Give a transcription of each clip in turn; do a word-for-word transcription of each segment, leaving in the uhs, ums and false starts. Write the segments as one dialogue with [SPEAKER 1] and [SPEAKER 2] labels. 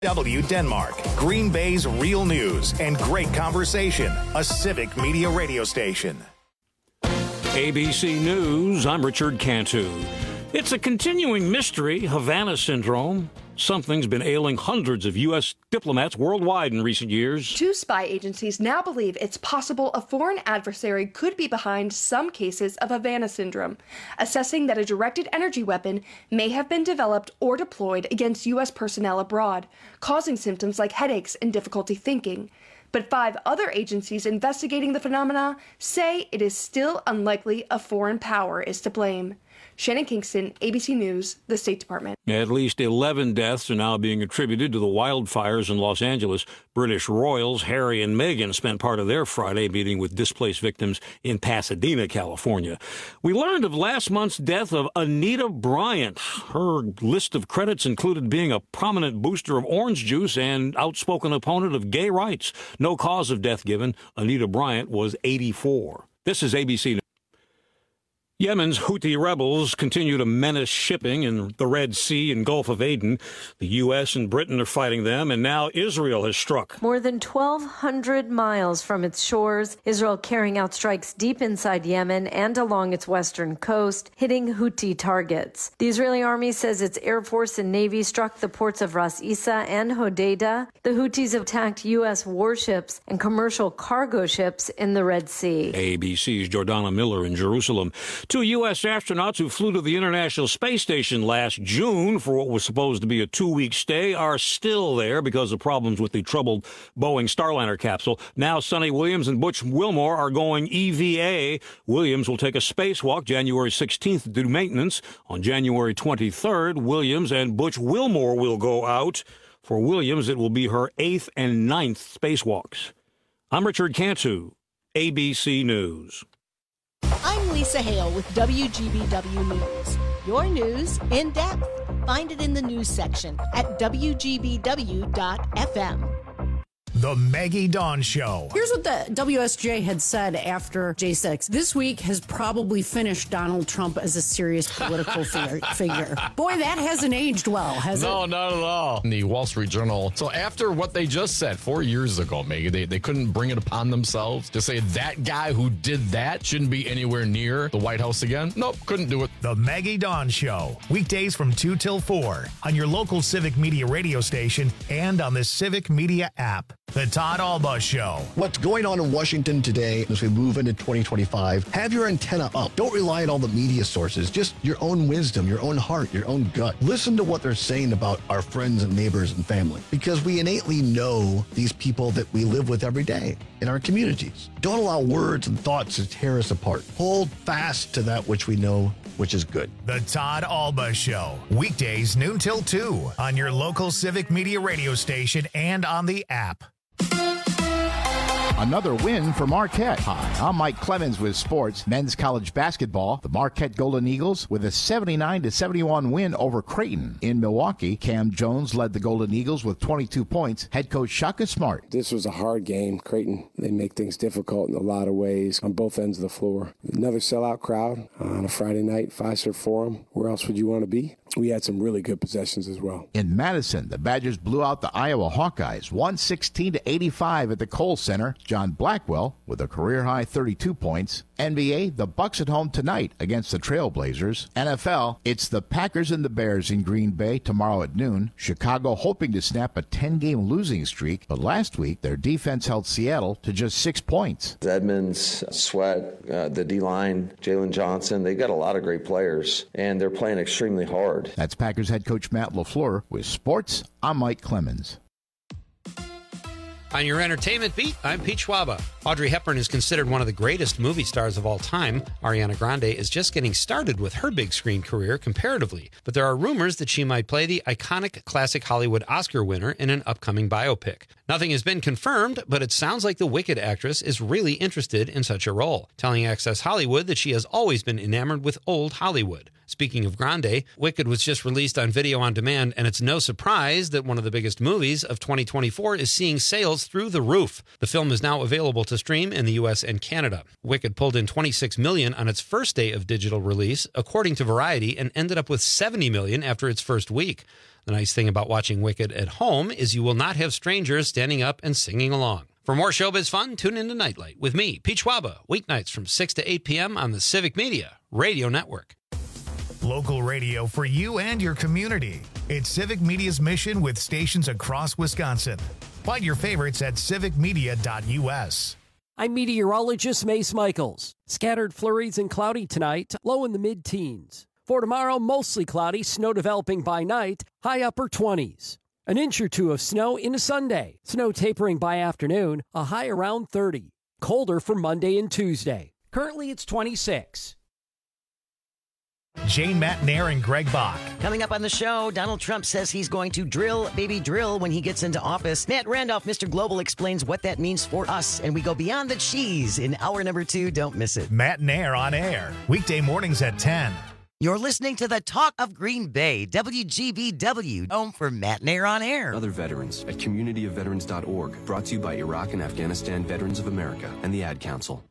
[SPEAKER 1] W Denmark, Green Bay's real news and great conversation, a civic media radio station.
[SPEAKER 2] A B C News, I'm Richard Cantu. It's a continuing mystery, Havana syndrome. Something's been ailing hundreds of U S diplomats worldwide in recent years.
[SPEAKER 3] Two spy agencies now believe it's possible a foreign adversary could be behind some cases of Havana syndrome, assessing that a directed energy weapon may have been developed or deployed against U S personnel abroad, causing symptoms like headaches and difficulty thinking. But five other agencies investigating the phenomena say it is still unlikely a foreign power is to blame. Shannon Kingston, A B C News, the State Department.
[SPEAKER 2] At least eleven deaths are now being attributed to the wildfires in Los Angeles. British royals Harry and Meghan spent part of their Friday meeting with displaced victims in Pasadena, California. We learned of last month's death of Anita Bryant. Her list of credits included being a prominent booster of orange juice and outspoken opponent of gay rights. No cause of death given. Anita Bryant was eighty-four. This is A B C News. Yemen's Houthi rebels continue to menace shipping in the Red Sea and Gulf of Aden. The U S and Britain are fighting them, and now Israel has struck.
[SPEAKER 4] More than twelve hundred miles from its shores, Israel carrying out strikes deep inside Yemen and along its western coast, hitting Houthi targets. The Israeli army says its Air Force and Navy struck the ports of Ras Isa and Hodeidah. The Houthis attacked U S warships and commercial cargo ships in the Red Sea.
[SPEAKER 2] A B C's Jordana Miller in Jerusalem. Two U S astronauts who flew to the International Space Station last June for what was supposed to be a two-week stay are still there because of problems with the troubled Boeing Starliner capsule. Now Sonny Williams and Butch Wilmore are going E V A. Williams will take a spacewalk January sixteenth to do maintenance. On January twenty-third, Williams and Butch Wilmore will go out. For Williams, it will be her eighth and ninth spacewalks. I'm Richard Cantu, A B C News.
[SPEAKER 5] I'm Lisa Hale with W G B W News. Your news in depth. Find it in the news section at W G B W dot F M.
[SPEAKER 1] The Maggie Dawn Show.
[SPEAKER 6] Here's what the W S J had said after J six. This week has probably finished Donald Trump as a serious political figure. Boy, that hasn't aged well, has
[SPEAKER 7] no,
[SPEAKER 6] it?
[SPEAKER 7] No, not at all. In the Wall Street Journal. So after what they just said four years ago, Maggie, they, they couldn't bring it upon themselves to say that guy who did that shouldn't be anywhere near the White House again. Nope, couldn't do it.
[SPEAKER 1] The Maggie Dawn Show. Weekdays from two till four on your local Civic Media radio station and on the Civic Media app. The Todd Alba Show.
[SPEAKER 8] What's going on in Washington today as we move into twenty twenty-five? Have your antenna up. Don't rely on all the media sources. Just your own wisdom, your own heart, your own gut. Listen to what they're saying about our friends and neighbors and family, because we innately know these people that we live with every day in our communities. Don't allow words and thoughts to tear us apart. Hold fast to that which we know, which is good.
[SPEAKER 1] The Todd Alba Show. Weekdays noon till two on your local Civic Media radio station and on the app.
[SPEAKER 9] Another win for Marquette. Hi, I'm Mike Clemens with sports. Men's college basketball. The Marquette Golden Eagles with a seventy-nine to seventy-one win over Creighton. In Milwaukee, Cam Jones led the Golden Eagles with twenty-two points. Head coach Shaka Smart.
[SPEAKER 10] This was a hard game. Creighton, they make things difficult in a lot of ways on both ends of the floor. Another sellout crowd on a Friday night, Fiserv Forum. Where else would you want to be? We had some really good possessions as well.
[SPEAKER 9] In Madison, the Badgers blew out the Iowa Hawkeyes, one sixteen to eighty-five at the Kohl Center. John Blackwell with a career-high thirty-two points. N B A, the Bucks at home tonight against the Trailblazers. N F L, it's the Packers and the Bears in Green Bay tomorrow at noon. Chicago hoping to snap a ten-game losing streak, but last week their defense held Seattle to just six points.
[SPEAKER 11] Edmonds, Sweat, uh, the D-line, Jalen Johnson, they've got a lot of great players, and they're playing extremely hard.
[SPEAKER 9] That's Packers head coach Matt LaFleur. With sports, I'm Mike Clemens.
[SPEAKER 12] On your entertainment beat, I'm Pete Schwaba. Audrey Hepburn is considered one of the greatest movie stars of all time. Ariana Grande is just getting started with her big screen career comparatively, but there are rumors that she might play the iconic classic Hollywood Oscar winner in an upcoming biopic. Nothing has been confirmed, but it sounds like the Wicked actress is really interested in such a role, telling Access Hollywood that she has always been enamored with old Hollywood. Speaking of Grande, Wicked was just released on video on demand, and it's no surprise that one of the biggest movies of twenty twenty-four is seeing sales through the roof. The film is now available to stream in the U S and Canada. Wicked pulled in twenty-six million dollars on its first day of digital release, according to Variety, and ended up with seventy million dollars after its first week. The nice thing about watching Wicked at home is you will not have strangers standing up and singing along. For more showbiz fun, tune into Nightlight with me, Pete Schwaba, weeknights from six to eight p.m. on the Civic Media Radio Network.
[SPEAKER 1] Local radio for you and your community. It's Civic Media's mission with stations across Wisconsin. Find your favorites at civic media dot u s.
[SPEAKER 13] I'm meteorologist Mace Michaels. Scattered flurries and cloudy tonight, low in the mid-teens. For tomorrow, mostly cloudy, snow developing by night, high upper twenties. An inch or two of snow into Sunday. Snow tapering by afternoon, a high around thirty. Colder for Monday and Tuesday. Currently, it's twenty-six.
[SPEAKER 1] Jane Matnair and Greg Bach.
[SPEAKER 14] Coming up on the show, Donald Trump says he's going to drill, baby, drill when he gets into office. Matt Randolph, Mister Global, explains what that means for us, and we go beyond the cheese in hour number two. Don't miss it.
[SPEAKER 1] Matnair on air, weekday mornings at ten.
[SPEAKER 14] You're listening to the Talk of Green Bay, W G B W, home for Matnair on air.
[SPEAKER 15] Other veterans at community of veterans dot org, brought to you by Iraq and Afghanistan Veterans of America and the Ad Council.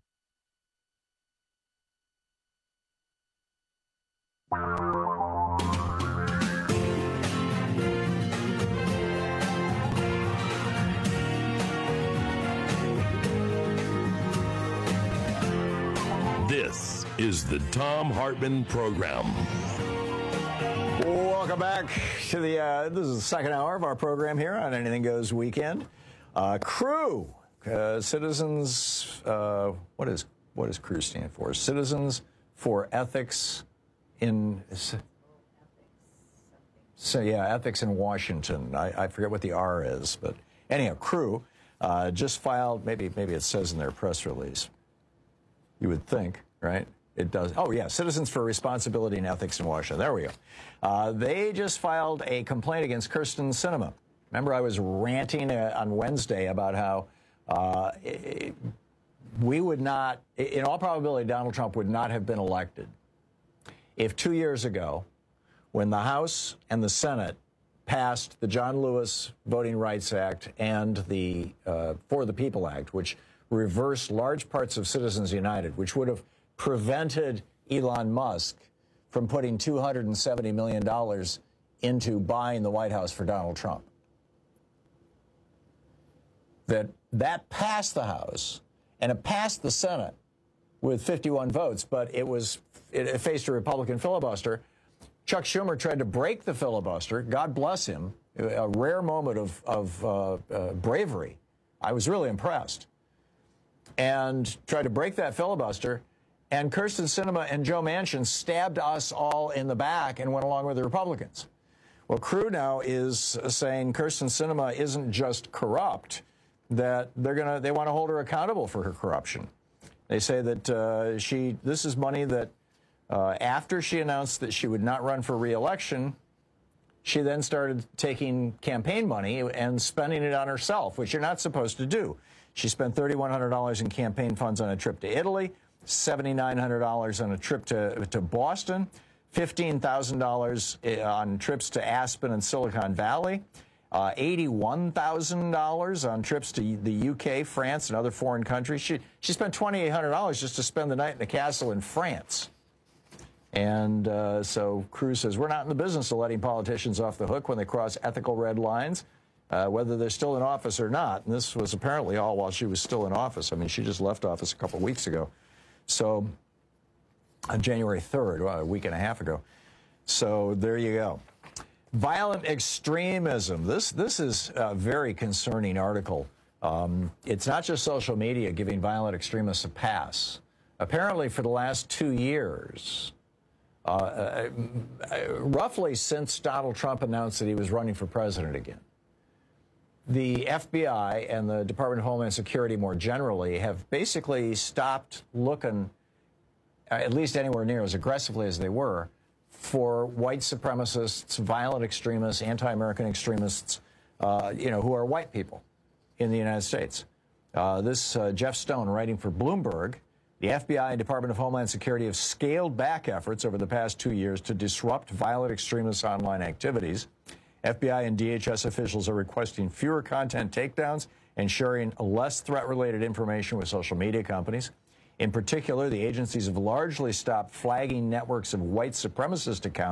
[SPEAKER 16] This is the Thom Hartmann Program.
[SPEAKER 17] Welcome back to the, uh, this is the second hour of our program here on Anything Goes Weekend. Uh, CREW, uh, Citizens, uh, what is, what does CREW stand for? Citizens for Ethics in, so yeah, Ethics in Washington. I, I forget what the R is, but anyhow, CREW uh, just filed, maybe, maybe it says in their press release. You would think, right? It does. Oh, yeah, Citizens for Responsibility and Ethics in Washington. There we go. Uh, they just filed a complaint against Kyrsten Sinema. Remember, I was ranting uh, on Wednesday about how uh, it, we would not, in all probability, Donald Trump would not have been elected if two years ago, when the House and the Senate passed the John Lewis Voting Rights Act and the uh, For the People Act, which reversed large parts of Citizens United, which would have prevented Elon Musk from putting two hundred seventy million dollars into buying the White House for Donald Trump. That that passed the House, and it passed the Senate with fifty-one votes, but it was it, it faced a Republican filibuster. Chuck Schumer tried to break the filibuster. God bless him. A rare moment of, of uh, uh, bravery. I was really impressed. And tried to break that filibuster, and Kyrsten Sinema and Joe Manchin stabbed us all in the back and went along with the Republicans. Well, CREW now is saying Kyrsten Sinema isn't just corrupt, that they're gonna they want to hold her accountable for her corruption. They say that uh, she this is money that uh, after she announced that she would not run for re-election, she then started taking campaign money and spending it on herself, which you're not supposed to do. She spent three thousand one hundred dollars in campaign funds on a trip to Italy, seven thousand nine hundred dollars on a trip to, to Boston, fifteen thousand dollars on trips to Aspen and Silicon Valley, uh, eighty-one thousand dollars on trips to the U K, France, and other foreign countries. She, she spent two thousand eight hundred dollars just to spend the night in a castle in France. And uh, so CREW says, we're not in the business of letting politicians off the hook when they cross ethical red lines. Uh, whether they're still in office or not. And this was apparently all while she was still in office. I mean, she just left office a couple of weeks ago. So, on January third, well, a week and a half ago. So, there you go. Violent extremism. This, this is a very concerning article. Um, it's not just social media giving violent extremists a pass. Apparently, for the last two years, uh, uh, roughly since Donald Trump announced that he was running for president again, the F B I and the Department of Homeland Security more generally have basically stopped looking, at least anywhere near as aggressively as they were, for white supremacists, violent extremists, anti-American extremists, uh, you know, who are white people in the United States. Uh, this uh, Jeff Stone, writing for Bloomberg, the F B I and Department of Homeland Security have scaled back efforts over the past two years to disrupt violent extremist online activities. F B I and D H S officials are requesting fewer content takedowns and sharing less threat-related information with social media companies. In particular, the agencies have largely stopped flagging networks of white supremacist accounts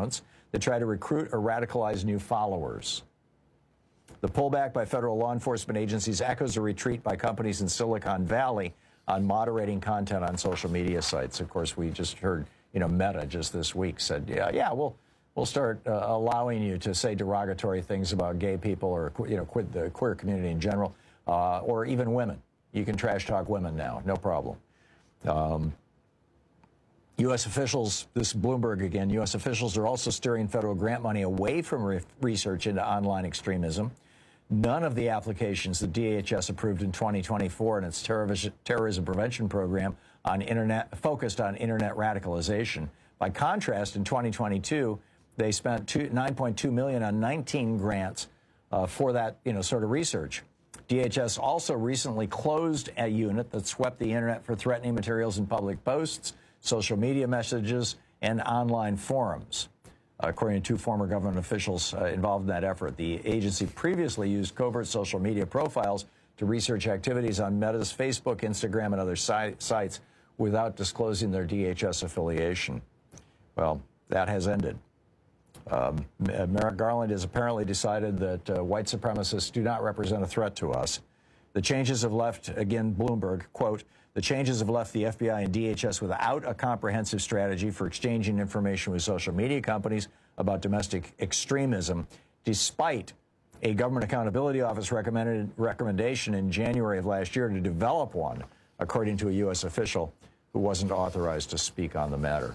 [SPEAKER 17] that try to recruit or radicalize new followers. The pullback by federal law enforcement agencies echoes a retreat by companies in Silicon Valley on moderating content on social media sites. Of course, we just heard, you know, Meta just this week said, yeah, yeah, we'll we'll start uh, allowing you to say derogatory things about gay people or, you know, quit the queer community in general, uh, or even women. You can trash talk women now, no problem. Um, U S officials, this is Bloomberg again, U S officials are also steering federal grant money away from re research into online extremism. None of the applications the D H S approved in twenty twenty-four in its terrorism, terrorism prevention program on internet, focused on internet radicalization. By contrast, in twenty twenty-two, they spent nine point two million dollars on nineteen grants uh, for that, you know, sort of research. D H S also recently closed a unit that swept the internet for threatening materials in public posts, social media messages, and online forums. According to two former government officials uh, involved in that effort, the agency previously used covert social media profiles to research activities on Meta's Facebook, Instagram, and other si sites without disclosing their D H S affiliation. Well, that has ended. Um, Merrick Garland has apparently decided that uh, white supremacists do not represent a threat to us. The changes have left, again, Bloomberg, quote, the changes have left the F B I and D H S without a comprehensive strategy for exchanging information with social media companies about domestic extremism, despite a Government Accountability Office recommended recommendation in January of last year to develop one, according to a U S official who wasn't authorized to speak on the matter.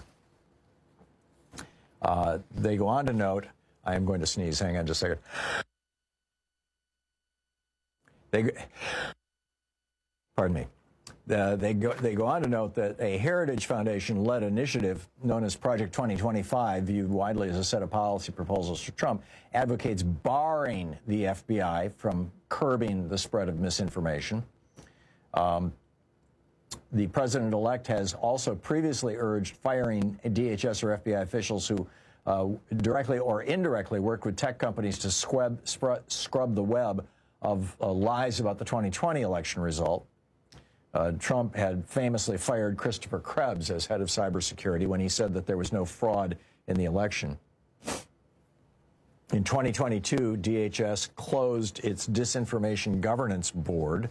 [SPEAKER 17] Uh, they go on to note, I am going to sneeze, hang on just a second. They, pardon me. Uh, they, go, they go on to note that a Heritage Foundation-led initiative known as Project twenty twenty-five, viewed widely as a set of policy proposals for Trump, advocates barring the F B I from curbing the spread of misinformation. Um, the president-elect has also previously urged firing D H S or F B I officials who uh, directly or indirectly worked with tech companies to scrub, scrub the web of uh, lies about the twenty twenty election result. Uh, Trump had famously fired Christopher Krebs as head of cybersecurity when he said that there was no fraud in the election. In twenty twenty-two, D H S closed its Disinformation Governance Board.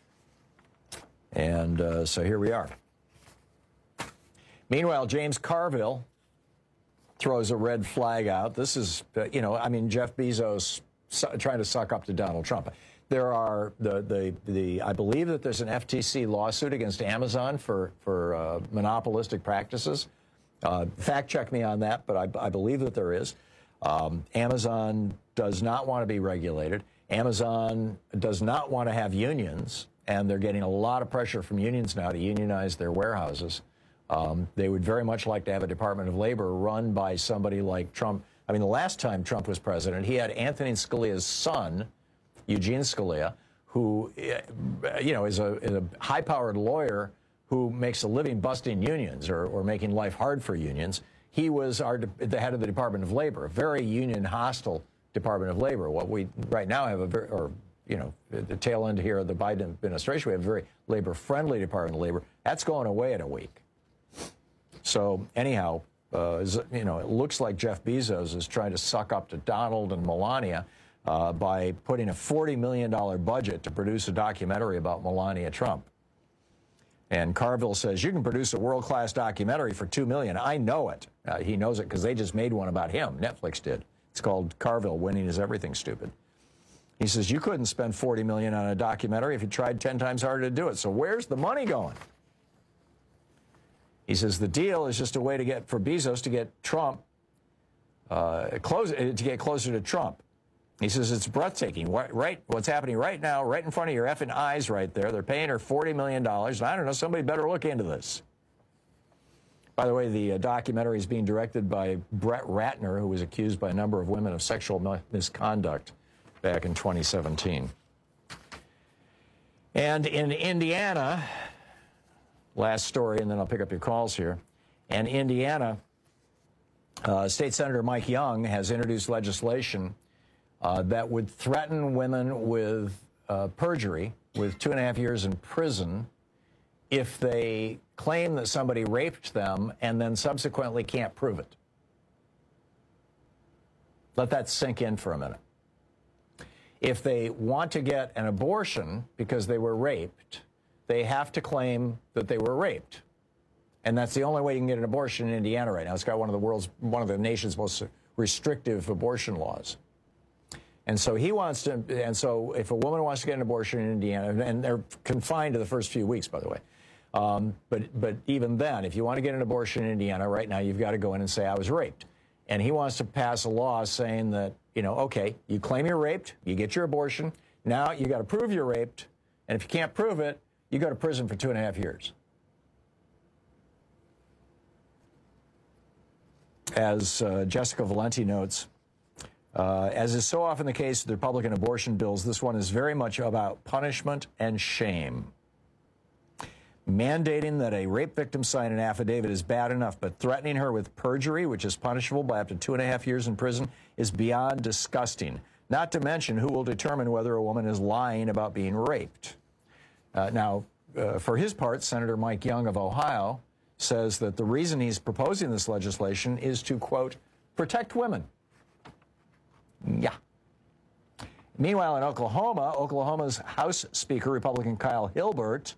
[SPEAKER 17] And uh, so here we are. Meanwhile, James Carville throws a red flag out. This is, uh, you know, I mean, Jeff Bezos su trying to suck up to Donald Trump. There are the, the, the, I believe that there's an F T C lawsuit against Amazon for, for uh, monopolistic practices. Uh, fact check me on that, but I, I believe that there is. Um, Amazon does not want to be regulated. Amazon does not want to have unions, and they're getting a lot of pressure from unions now to unionize their warehouses. Um, they would very much like to have a Department of Labor run by somebody like Trump. I mean, the last time Trump was president, he had Anthony Scalia's son, Eugene Scalia, who, you know, is a, is a high-powered lawyer who makes a living busting unions or, or making life hard for unions. He was our, the head of the Department of Labor, a very union-hostile Department of Labor. What we right now have a very, or, you know, the tail end here of the Biden administration, we have a very labor-friendly Department of Labor. That's going away in a week. So anyhow, uh, you know, it looks like Jeff Bezos is trying to suck up to Donald and Melania uh, by putting a forty million dollar budget to produce a documentary about Melania Trump. And Carville says, you can produce a world-class documentary for two million dollars. I know it. Uh, he knows it because they just made one about him. Netflix did. It's called Carville, Winning is Everything, Stupid. He says, you couldn't spend forty million dollars on a documentary if you tried ten times harder to do it. So where's the money going? He says the deal is just a way to get for Bezos to get Trump uh, close to get closer to Trump. He says it's breathtaking. Right, right, what's happening right now, right in front of your effing eyes, right there. They're paying her forty million dollars. And I don't know. Somebody better look into this. By the way, the uh, documentary is being directed by Brett Ratner, who was accused by a number of women of sexual misconduct back in twenty seventeen. And in Indiana. Last story, and then I'll pick up your calls here. And Indiana, uh, State Senator Mike Young has introduced legislation uh, that would threaten women with uh, perjury, with two and a half years in prison, if they claim that somebody raped them and then subsequently can't prove it. Let that sink in for a minute. If they want to get an abortion because they were raped, they have to claim that they were raped. And that's the only way you can get an abortion in Indiana right now. It's got one of the world's, one of the nation's most restrictive abortion laws. And so he wants to, and so if a woman wants to get an abortion in Indiana, and they're confined to the first few weeks, by the way, um, but, but even then, if you want to get an abortion in Indiana right now, you've got to go in and say, I was raped. And he wants to pass a law saying that, you know, okay, you claim you're raped, you get your abortion, now you got to prove you're raped, and if you can't prove it, you go to prison for two and a half years. As uh, Jessica Valenti notes, uh, as is so often the case with the Republican abortion bills, this one is very much about punishment and shame. Mandating that a rape victim sign an affidavit is bad enough, but threatening her with perjury, which is punishable by up to two and a half years in prison, is beyond disgusting. Not to mention who will determine whether a woman is lying about being raped. Uh, now, uh, for his part, Senator Mike Young of Ohio says that the reason he's proposing this legislation is to, quote, protect women. Yeah. Meanwhile, in Oklahoma, Oklahoma's House Speaker, Republican Kyle Hilbert,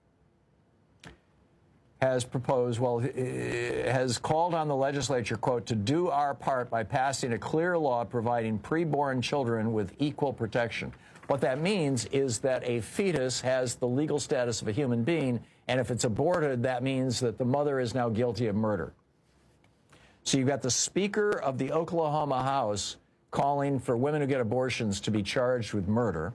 [SPEAKER 17] has proposed, well, has called on the legislature, quote, to do our part by passing a clear law providing preborn children with equal protection. What that means is that a fetus has the legal status of a human being, and if it's aborted, that means that the mother is now guilty of murder. So you've got the Speaker of the Oklahoma House calling for women who get abortions to be charged with murder.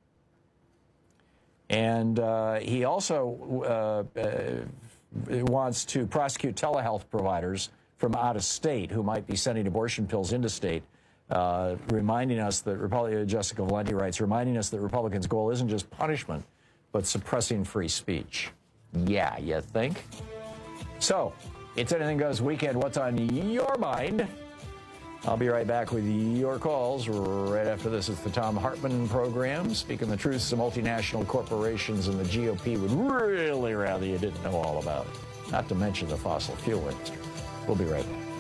[SPEAKER 17] And uh, he also uh, uh, wants to prosecute telehealth providers from out of state who might be sending abortion pills into state, uh, reminding us that, Republic, Jessica Valenti writes, reminding us that Republicans' goal isn't just punishment, but suppressing free speech. Yeah, you think? So, it's Anything Goes Weekend. What's on your mind? I'll be right back with your calls right after this. It's the Thom Hartmann program. Speaking the truth, some multinational corporations and the G O P would really rather you didn't know all about it. Not to mention the fossil fuel industry. We'll be right back.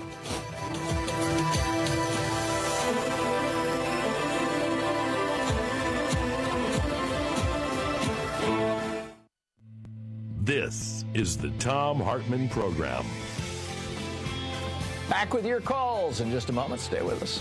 [SPEAKER 16] This is the Thom Hartmann program.
[SPEAKER 17] Back with your calls in just a moment. Stay with us.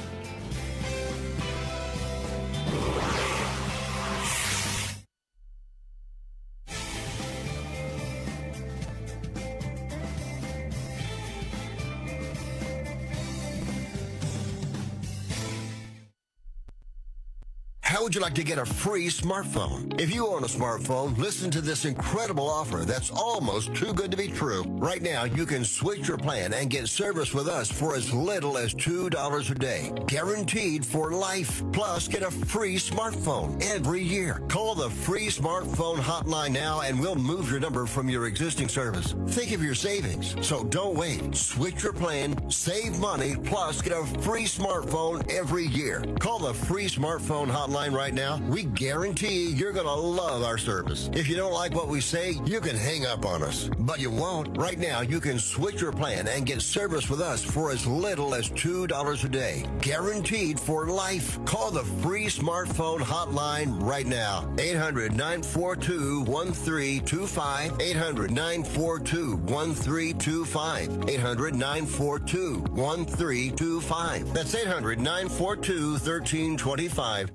[SPEAKER 18] How would you like to get a free smartphone? If you own a smartphone, listen to this incredible offer that's almost too good to be true. Right now, you can switch your plan and get service with us for as little as two dollars a day. Guaranteed for life. Plus, get a free smartphone every year. Call the free smartphone hotline now and we'll move your number from your existing service. Think of your savings. So don't wait. Switch your plan, save money, plus get a free smartphone every year. Call the free smartphone hotline right now. We guarantee you're going to love our service. If you don't like what we say, you can hang up on us. But you won't. Right now, you can switch your plan and get service with us for as little as two dollars a day. Guaranteed for life. Call the free smartphone hotline right now. eight hundred, nine four two, one three two five. eight hundred, nine four two, one three two five. eight hundred, nine four two, one three two five. That's eight hundred, nine four two, one three two five.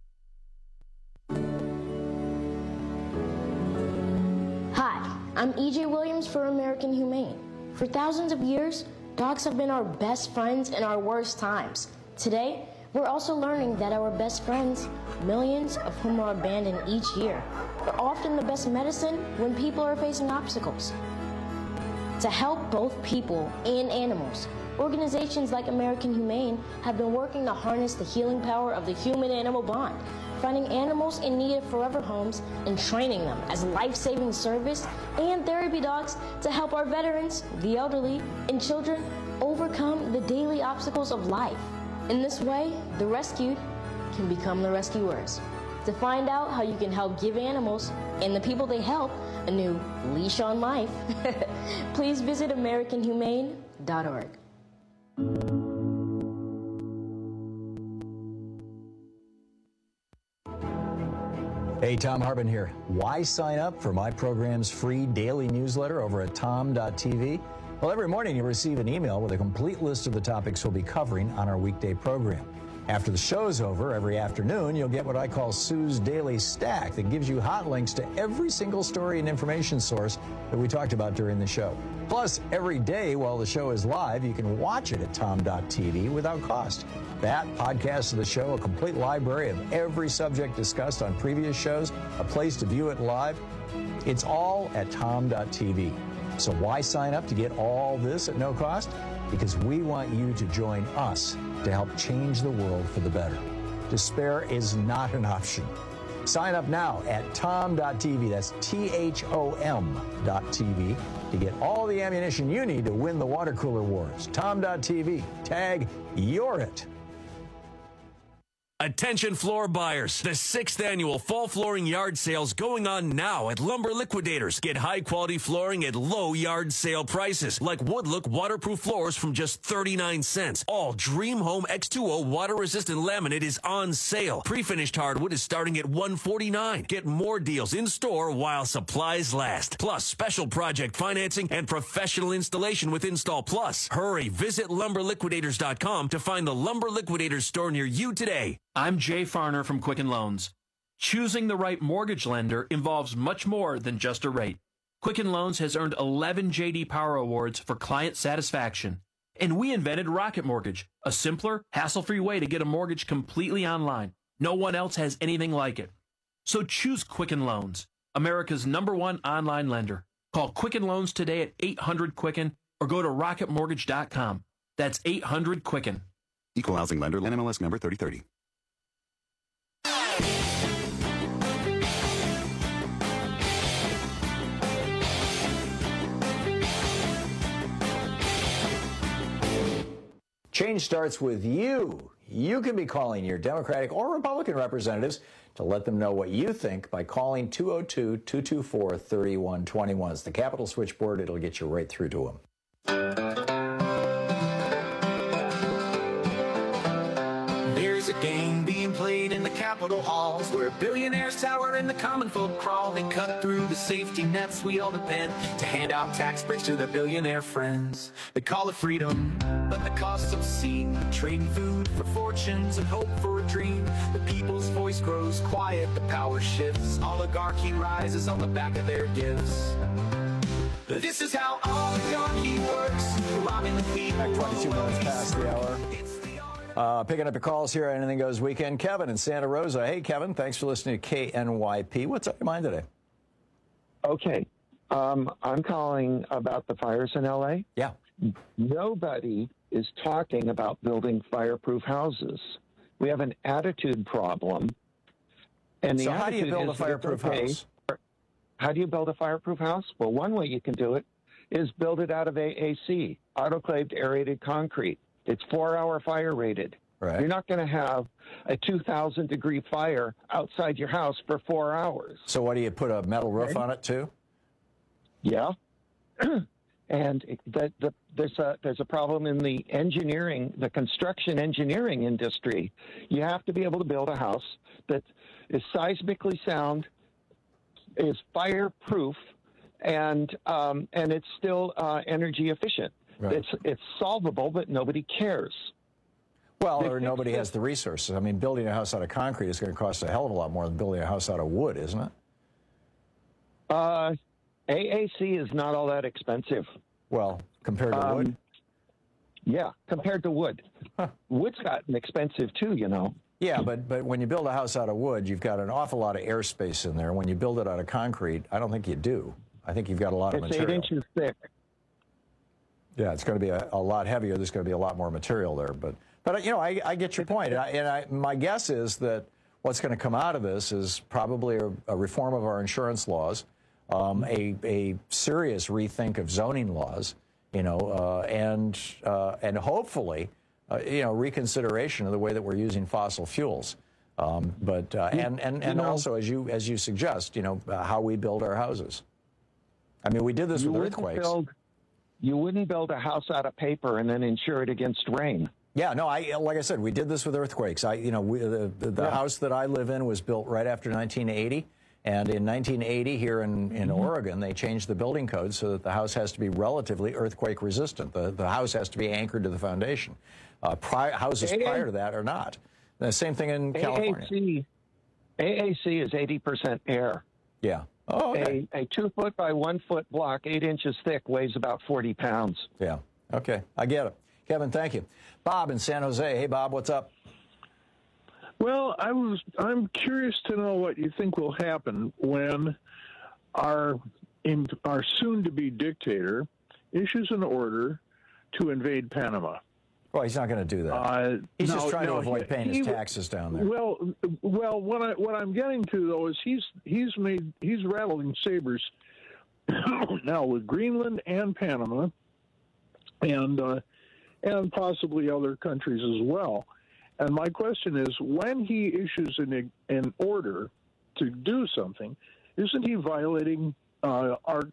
[SPEAKER 19] Hi, I'm E J Williams for American Humane. For thousands of years, dogs have been our best friends in our worst times. Today, we're also learning that our best friends, millions of whom are abandoned each year, are often the best medicine when people are facing obstacles. To help both people and animals, organizations like American Humane have been working to harness the healing power of the human-animal bond, finding animals in need of forever homes and training them as life-saving service and therapy dogs to help our veterans, the elderly, and children overcome the daily obstacles of life. In this way, the rescued can become the rescuers. To find out how you can help give animals and the people they help a new leash on life, please visit American Humane dot org.
[SPEAKER 17] Hey, Tom Harbin here. Why sign up for my program's free daily newsletter over at tom dot t v? Well, every morning you'll receive an email with a complete list of the topics we'll be covering on our weekday program. After the show's over, every afternoon, you'll get what I call Sue's Daily Stack that gives you hot links to every single story and information source that we talked about during the show. Plus, every day while the show is live, you can watch it at tom dot t v without cost. That, podcasts of the show, a complete library of every subject discussed on previous shows, a place to view it live, it's all at tom dot t v. So why sign up to get all this at no cost? Because we want you to join us to help change the world for the better. Despair is not an option. Sign up now at tom dot t v, that's T H O M dot T V, to get all the ammunition you need to win the water cooler wars. tom dot t v, tag You're It.
[SPEAKER 20] Attention floor buyers. The sixth annual fall flooring yard sales going on now at Lumber Liquidators. Get high quality flooring at low yard sale prices like Woodlook waterproof floors from just thirty-nine cents. All Dream Home X two O water resistant laminate is on sale. Pre-finished hardwood is starting at one forty-nine. Get more deals in store while supplies last. Plus special project financing and professional installation with Install Plus. Hurry, visit lumber liquidators dot com to find the Lumber Liquidators store near you today.
[SPEAKER 21] I'm Jay Farner from Quicken Loans. Choosing the right mortgage lender involves much more than just a rate. Quicken Loans has earned eleven J D Power Awards for client satisfaction. And we invented Rocket Mortgage, a simpler, hassle-free way to get a mortgage completely online. No one else has anything like it. So choose Quicken Loans, America's number one online lender. Call Quicken Loans today at eight hundred Quicken or go to rocket mortgage dot com. That's eight hundred Quicken.
[SPEAKER 22] Equal housing lender, N M L S number thirty thirty.
[SPEAKER 17] Change starts with you. You can be calling your Democratic or Republican representatives to let them know what you think by calling two oh two, two two four, three one two one. It's the Capitol switchboard. It'll get you right through to them.
[SPEAKER 23] There's a game being played in the Capitol halls where billionaires tower and the common folk crawl. They cut through the safety nets we all depend to hand out tax breaks to their billionaire friends. They call it freedom, but the costs obscene. Trading food for fortunes and hope for a dream. The people's voice grows quiet, the power shifts. Oligarchy rises on the back of their gifts. This is how oligarchy works. Robbing the people.
[SPEAKER 17] twenty-two minutes past the hour. Uh, picking up your calls here on Anything Goes Weekend. Kevin in Santa Rosa. Hey, Kevin, thanks for listening to K N Y P. What's on your mind today?
[SPEAKER 24] Okay. Um, I'm calling about the fires in L A.
[SPEAKER 17] Yeah.
[SPEAKER 24] Nobody is talking about building fireproof houses. We have an attitude problem. And the
[SPEAKER 17] so how do you build a
[SPEAKER 24] is
[SPEAKER 17] fireproof
[SPEAKER 24] okay.
[SPEAKER 17] house?
[SPEAKER 24] How do you build a fireproof house? Well, one way you can do it is build it out of A A C, autoclaved aerated concrete. It's four-hour fire rated.
[SPEAKER 17] Right.
[SPEAKER 24] You're not going to have a two thousand degree fire outside your house for four hours.
[SPEAKER 17] So what do you put a metal roof
[SPEAKER 24] Okay.
[SPEAKER 17] on it too?
[SPEAKER 24] Yeah. And that the, there's a there's a problem in the engineering, the construction engineering industry. You have to be able to build a house that is seismically sound, is fireproof, and um, and it's still uh, energy efficient.
[SPEAKER 17] Right.
[SPEAKER 24] It's it's solvable, but nobody cares.
[SPEAKER 17] Well,
[SPEAKER 24] They
[SPEAKER 17] or
[SPEAKER 24] fix
[SPEAKER 17] nobody
[SPEAKER 24] it.
[SPEAKER 17] has the resources. I mean, building a house out of concrete is going to cost a hell of a lot more than building a house out of wood, isn't it?
[SPEAKER 24] Uh, A A C is not all that expensive.
[SPEAKER 17] Well, compared to
[SPEAKER 24] Um,
[SPEAKER 17] wood?
[SPEAKER 24] Yeah, compared to wood. Wood's gotten expensive too, you know.
[SPEAKER 17] Yeah, but but when you build a house out of wood, you've got an awful lot of airspace in there. When you build it out of concrete, I don't think you do. I think you've got a lot of
[SPEAKER 24] It's
[SPEAKER 17] material.
[SPEAKER 24] eight inches thick.
[SPEAKER 17] Yeah, it's going to be a, a lot heavier. There's going to be a lot more material there. But, but you know, I, I get your point. And, I, and I, my guess is that what's going to come out of this is probably a, a reform of our insurance laws, um, a, a serious rethink of zoning laws, you know, uh, and, uh, and hopefully, uh, you know, reconsideration of the way that we're using fossil fuels. Um, but uh, and and, and
[SPEAKER 24] You know-
[SPEAKER 17] also, as you as you suggest, you know, uh, how we build our houses. I mean, we did this
[SPEAKER 24] You
[SPEAKER 17] with
[SPEAKER 24] wouldn't
[SPEAKER 17] earthquakes.
[SPEAKER 24] build- You wouldn't build a house out of paper and then insure it against rain.
[SPEAKER 17] Yeah, no, I like I said, we did this with earthquakes. I, you know, we, the, the, the
[SPEAKER 24] Yeah.
[SPEAKER 17] house that I live in was built right after nineteen eighty, and in nineteen eighty here in, in
[SPEAKER 24] Mm-hmm.
[SPEAKER 17] Oregon, they changed the building code so that the house has to be relatively earthquake resistant. The, the house has to be anchored to the foundation. Uh, pri- houses
[SPEAKER 24] A A
[SPEAKER 17] prior to that are not. The same thing in California.
[SPEAKER 24] A A C, A A C is eighty percent air.
[SPEAKER 17] Yeah. Oh, okay.
[SPEAKER 24] A, a two foot by one foot block, eight inches thick, weighs about forty pounds.
[SPEAKER 17] Yeah. Okay. I get it. Kevin, thank you. Bob in San Jose. Hey, Bob, what's up?
[SPEAKER 2] Well, I was. I'm curious to know what you think will happen when our in, our soon-to-be dictator issues an order to invade Panama.
[SPEAKER 17] Well, he's not going to do that.
[SPEAKER 2] Uh,
[SPEAKER 17] he's
[SPEAKER 2] no,
[SPEAKER 17] just trying
[SPEAKER 2] no,
[SPEAKER 17] to avoid
[SPEAKER 2] he-
[SPEAKER 17] paying
[SPEAKER 2] he-
[SPEAKER 17] his taxes down there.
[SPEAKER 2] Well, well, what I what I'm getting to though is he's he's made he's rattling sabers now with Greenland and Panama, and uh, and possibly other countries as well. And my question is, when he issues an an order to do something, isn't he violating uh, our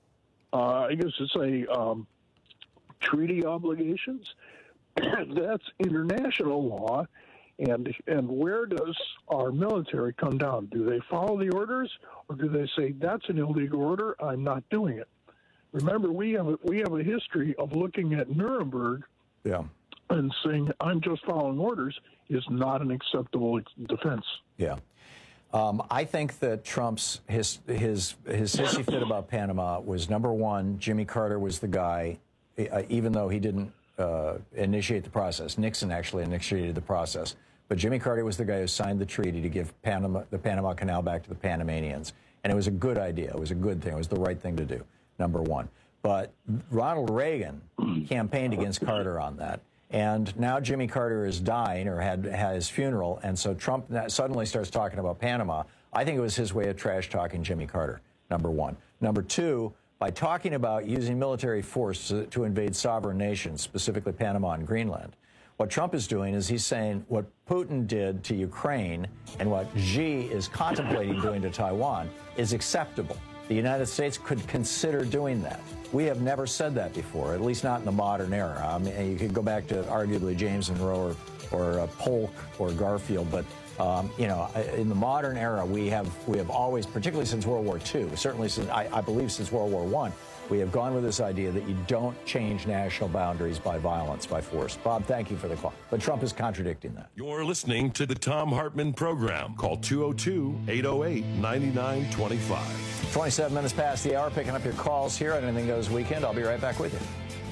[SPEAKER 2] uh, I guess it's a um, treaty obligations? That's international law, and and where does our military come down? Do they follow the orders, or do they say that's an illegal order? I'm not doing it. Remember, we have a, we have a history of looking at Nuremberg,
[SPEAKER 17] yeah,
[SPEAKER 2] and saying I'm just following orders is not an acceptable ex- defense.
[SPEAKER 17] Yeah. Um, I think that Trump's his his his hissy fit about Panama was, number one, Jimmy Carter was the guy, uh, even though he didn't uh, initiate the process. Nixon actually initiated the process, but Jimmy Carter was the guy who signed the treaty to give Panama the Panama Canal back to the Panamanians, and it was a good idea. It was a good thing. It was the right thing to do. Number one, but Ronald Reagan campaigned against Carter on that. And now Jimmy Carter is dying or had, had his funeral, and so Trump suddenly starts talking about Panama. I think it was his way of trash-talking Jimmy Carter, number one. Number two, by talking about using military force to, to invade sovereign nations, specifically Panama and Greenland, what Trump is doing is he's saying what Putin did to Ukraine and what Xi is contemplating doing to Taiwan is acceptable. The United States could consider doing that. We have never said that before, at least not in the modern era. I mean, you could go back to arguably James Monroe or, or uh, Polk or Garfield, but um, you know, in the modern era, we have we have always, particularly since World War Two, certainly since I, I believe since World War One, we have gone with this idea that you don't change national boundaries by violence, by force. Bob, thank you for the call, but Trump is contradicting that.
[SPEAKER 16] You're listening to the Tom Hartman Program. Call two oh two, eight oh eight, nine nine two five.
[SPEAKER 17] twenty-seven minutes past the hour, picking up your calls here on Anything Goes Weekend. I'll be right back with you.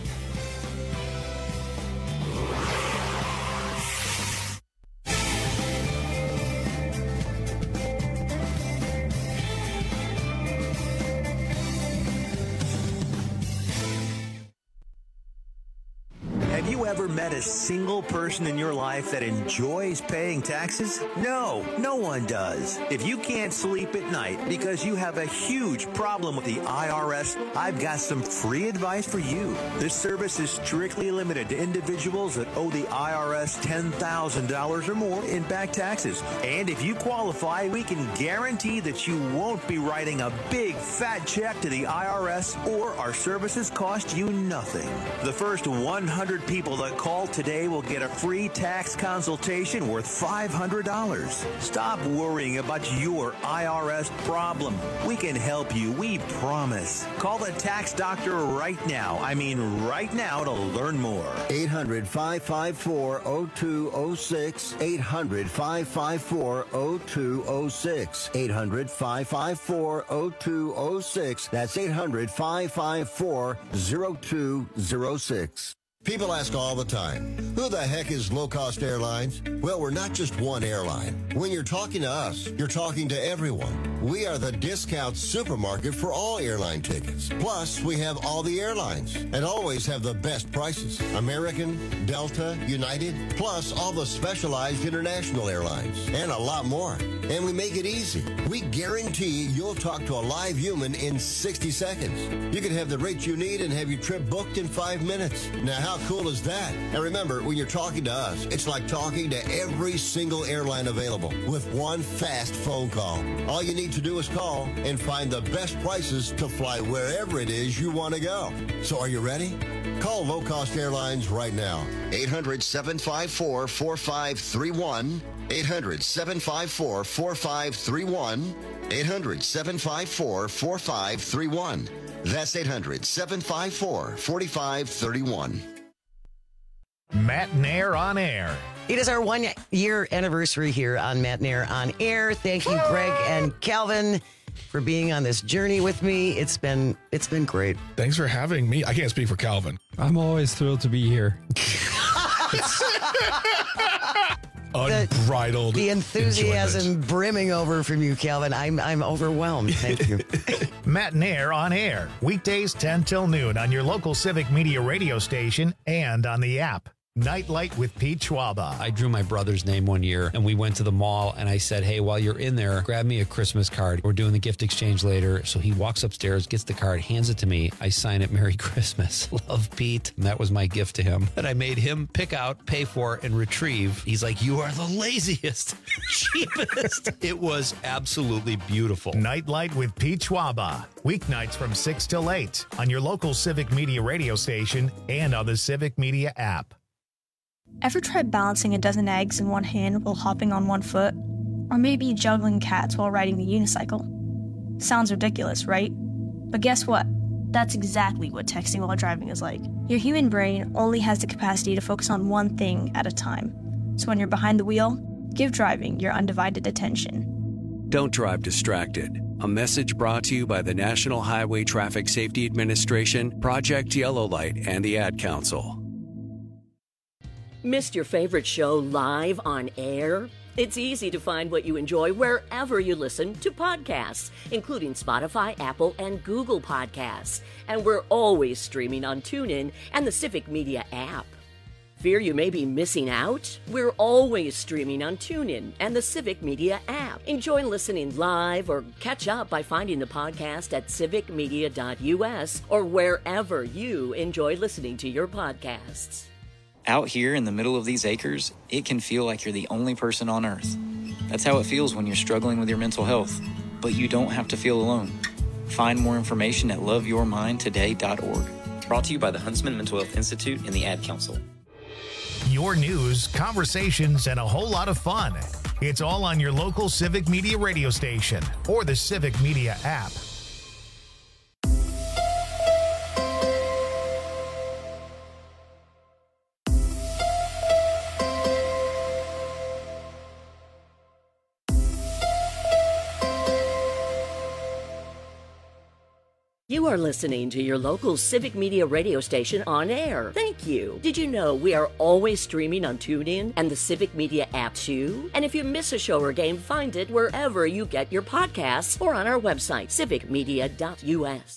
[SPEAKER 3] Have you ever met a single person in your life that enjoys paying taxes? No, no one does. If you can't sleep at night because you have a huge problem with the I R S, I've got some free advice for you. This service is strictly limited to individuals that owe the I R S ten thousand dollars or more in back taxes. And if you qualify, we can guarantee that you won't be writing a big fat check to the I R S, or our services cost you nothing. The first one hundred people that call today will get a free tax consultation worth five hundred dollars. Stop worrying about your I R S problem. We can help you, we promise. Call the tax doctor right now. I mean right now to learn more.
[SPEAKER 18] eight hundred, five five four, oh two oh six. eight hundred, five five four, oh two oh six. eight hundred, five five four, oh two oh six. That's eight hundred, five five four, oh two oh six. People ask all the time, who the heck is Low Cost Airlines? Well, we're not just one airline. When you're talking to us, you're talking to everyone. We are the discount supermarket for all airline tickets. Plus, we have all the airlines and always have the best prices. American, Delta, United, plus all the specialized international airlines and a lot more. And we make it easy. We guarantee you'll talk to a live human in sixty seconds. You can have the rates you need and have your trip booked in five minutes. Now, how How cool is that? And remember, when you're talking to us, it's like talking to every single airline available with one fast phone call. All you need to do is call and find the best prices to fly wherever it is you want to go. So are you ready? Call Low Cost Airlines right now. eight hundred, seven five four, four five three one. eight hundred, seven five four, four five three one. eight hundred, seven five four, four five three one. That's eight hundred, seven five four, four five three one.
[SPEAKER 1] Matt Nair on Air.
[SPEAKER 14] It is our one-year anniversary here on Matt Nair on Air. Thank you, Greg and Calvin, for being on this journey with me. It's been it's been great.
[SPEAKER 4] Thanks for having me. I can't speak for Calvin.
[SPEAKER 5] I'm always thrilled to be here.
[SPEAKER 4] Unbridled.
[SPEAKER 14] The enthusiasm
[SPEAKER 4] enjoyment.
[SPEAKER 14] brimming over from you, Calvin. I'm I'm overwhelmed. Thank you.
[SPEAKER 1] Matt Nair on Air. Weekdays ten till noon on your local Civic Media radio station and on the app. Nightlight with Pete Schwaba.
[SPEAKER 12] I drew my brother's name one year and we went to the mall and I said, hey, while you're in there, grab me a Christmas card. We're doing the gift exchange later. So he walks upstairs, gets the card, hands it to me. I sign it, Merry Christmas. Love, Pete. And that was my gift to him that I made him pick out, pay for, and retrieve. He's like, you are the laziest, cheapest. It was absolutely beautiful.
[SPEAKER 1] Nightlight with Pete Schwaba. Weeknights from six till eight on your local Civic Media radio station and on the Civic Media app.
[SPEAKER 6] Ever tried balancing a dozen eggs in one hand while hopping on one foot? Or maybe juggling cats while riding the unicycle? Sounds ridiculous, right? But guess what? That's exactly what texting while driving is like. Your human brain only has the capacity to focus on one thing at a time. So when you're behind the wheel, give driving your undivided attention.
[SPEAKER 7] Don't drive distracted. A message brought to you by the National Highway Traffic Safety Administration, Project Yellow Light, and the Ad Council.
[SPEAKER 25] Missed your favorite show live on air? It's easy to find what you enjoy wherever you listen to podcasts, including Spotify, Apple, and Google Podcasts. And we're always streaming on TuneIn and the Civic Media app. Fear you may be missing out? We're always streaming on TuneIn and the Civic Media app. Enjoy listening live or catch up by finding the podcast at civic media dot u s or wherever you enjoy listening to your podcasts.
[SPEAKER 26] Out here in the middle of these acres, it can feel like you're the only person on Earth. That's how it feels when you're struggling with your mental health. But you don't have to feel alone. Find more information at love your mind today dot org. Brought to you by the Huntsman Mental Health Institute and the Ad Council.
[SPEAKER 1] Your news, conversations, and a whole lot of fun. It's all on your local Civic Media radio station or the Civic Media app.
[SPEAKER 25] You are listening to your local Civic Media radio station on air. Thank you. Did you know we are always streaming on TuneIn and the Civic Media app too? And if you miss a show or game, find it wherever you get your podcasts or on our website, civic media dot u s.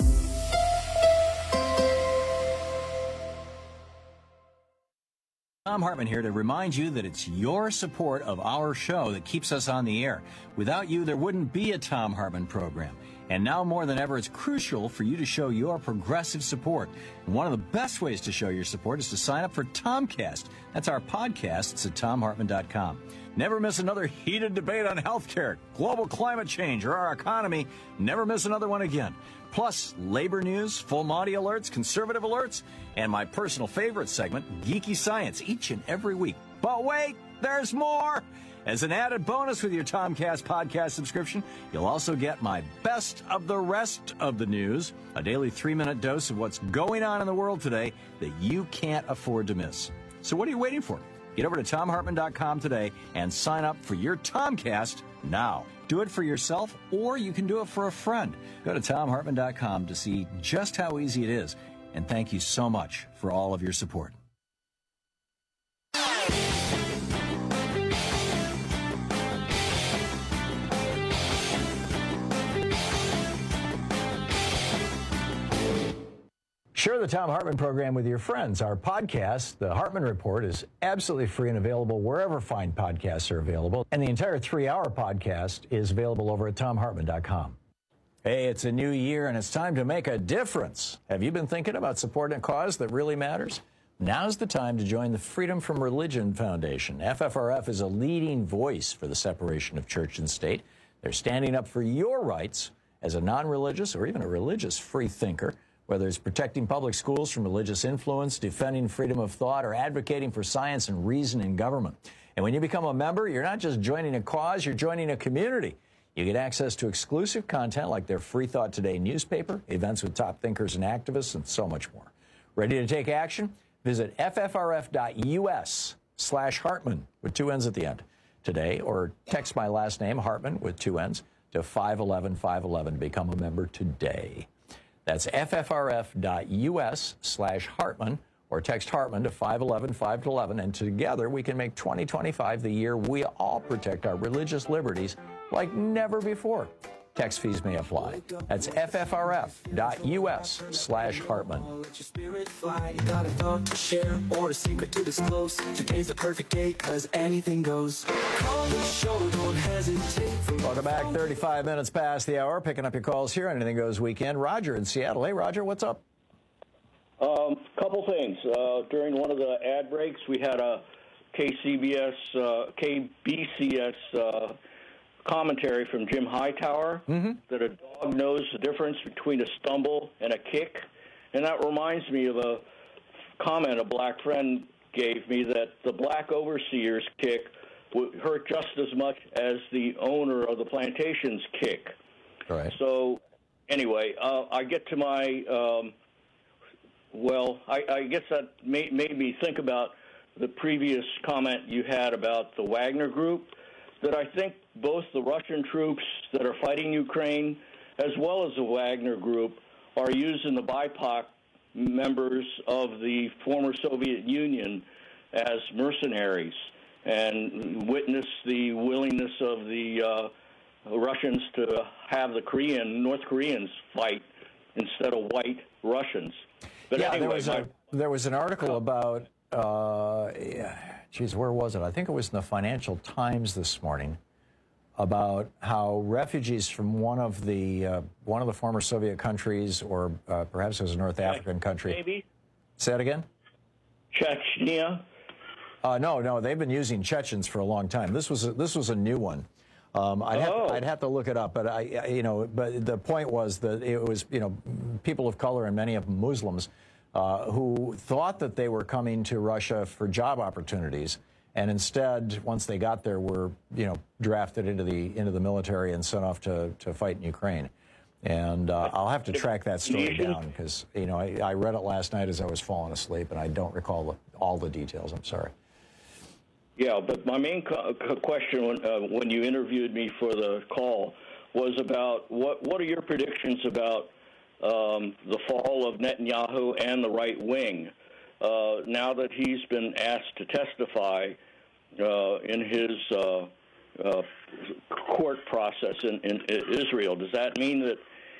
[SPEAKER 17] Tom Hartman here to remind you that it's your support of our show that keeps us on the air. Without you, there wouldn't be a Tom Hartman program. And now more than ever, it's crucial for you to show your progressive support. And one of the best ways to show your support is to sign up for Tomcast. That's our podcast. It's at tom hartman dot com. Never miss another heated debate on healthcare, global climate change, or our economy. Never miss another one again. Plus, labor news, full Monty alerts, conservative alerts, and my personal favorite segment, Geeky Science, each and every week. But wait, there's more! As an added bonus with your Tomcast podcast subscription, you'll also get my best of the rest of the news, a daily three-minute dose of what's going on in the world today that you can't afford to miss. So what are you waiting for? Get over to tom hartman dot com today and sign up for your Tomcast now. Do it for yourself, or you can do it for a friend. Go to tom hartman dot com to see just how easy it is. And thank you so much for all of your support. Share the Tom Hartman program with your friends. Our podcast, The Hartman Report, is absolutely free and available wherever fine podcasts are available. And the entire three-hour podcast is available over at tom hartman dot com. Hey, it's a new year, and it's time to make a difference. Have you been thinking about supporting a cause that really matters? Now's the time to join the Freedom from Religion Foundation. F F R F is a leading voice for the separation of church and state. They're standing up for your rights as a non-religious or even a religious free thinker, whether it's protecting public schools from religious influence, defending freedom of thought, or advocating for science and reason in government. And when you become a member, you're not just joining a cause, you're joining a community. You get access to exclusive content like their Free Thought Today newspaper, events with top thinkers and activists, and so much more. Ready to take action? Visit ffrf.us slash Hartman with two N's at the end today, or text my last name, Hartman, with two N's, to five one one five one one to become a member today. That's ffrf.us slash Hartman, or text Hartman to five one one five one one, and together we can make twenty twenty-five the year we all protect our religious liberties like never before. Text fees may apply. That's ffrf.us slash Hartman.
[SPEAKER 23] Let your spirit fly. You got a thought to share or a secret to disclose. Today's the perfect day, cause anything goes. Call the show, don't hesitate.
[SPEAKER 17] Welcome back. thirty-five minutes past the hour. Picking up your calls here on Anything Goes Weekend. Roger in Seattle. Hey, Roger, what's up?
[SPEAKER 8] Um, couple things. Uh, during one of the ad breaks, we had a K C B S, uh, K B C S uh, commentary from Jim Hightower
[SPEAKER 17] mm-hmm.
[SPEAKER 8] that a dog knows the difference between a stumble and a kick. And that reminds me of a comment a black friend gave me that the black overseer's kick would hurt just as much as the owner of the plantation's kick.
[SPEAKER 17] All right.
[SPEAKER 8] So anyway, uh, I get to my, um, well, I, I guess that made, made me think about the previous comment you had about the Wagner Group, that I think both the Russian troops that are fighting Ukraine as well as the Wagner Group are using the B I P O C members of the former Soviet Union as mercenaries, and witness the willingness of the uh, Russians to have the Korean, North Koreans fight instead of white Russians. But
[SPEAKER 17] yeah,
[SPEAKER 8] anyway,
[SPEAKER 17] there was,
[SPEAKER 8] my,
[SPEAKER 17] a, there was an article about, uh, geez, where was it? I think it was in the Financial Times this morning, about how refugees from one of the uh, one of the former Soviet countries, or uh, perhaps it was a North African country.
[SPEAKER 8] Maybe.
[SPEAKER 17] Say it again?
[SPEAKER 8] Chechnya?
[SPEAKER 17] Uh, no, no, they've been using Chechens for a long time. This was a, this was a new one. Um, I'd,
[SPEAKER 8] oh.
[SPEAKER 17] have, I'd have to look it up, but I, I, you know, but the point was that it was, you know, people of color and many of them Muslims uh, who thought that they were coming to Russia for job opportunities, and instead, once they got there, were, you know, drafted into the into the military and sent off to to fight in Ukraine. And uh, I'll have to track that story down because, you know, I, I read it last night as I was falling asleep, and I don't recall the, all the details. I'm sorry.
[SPEAKER 8] Yeah, but my main co- question when, uh, when you interviewed me for the call was about what what are your predictions about um, the fall of Netanyahu and the right wing uh, now that he's been asked to testify uh, in his uh, uh, court process in, in Israel? Does that mean that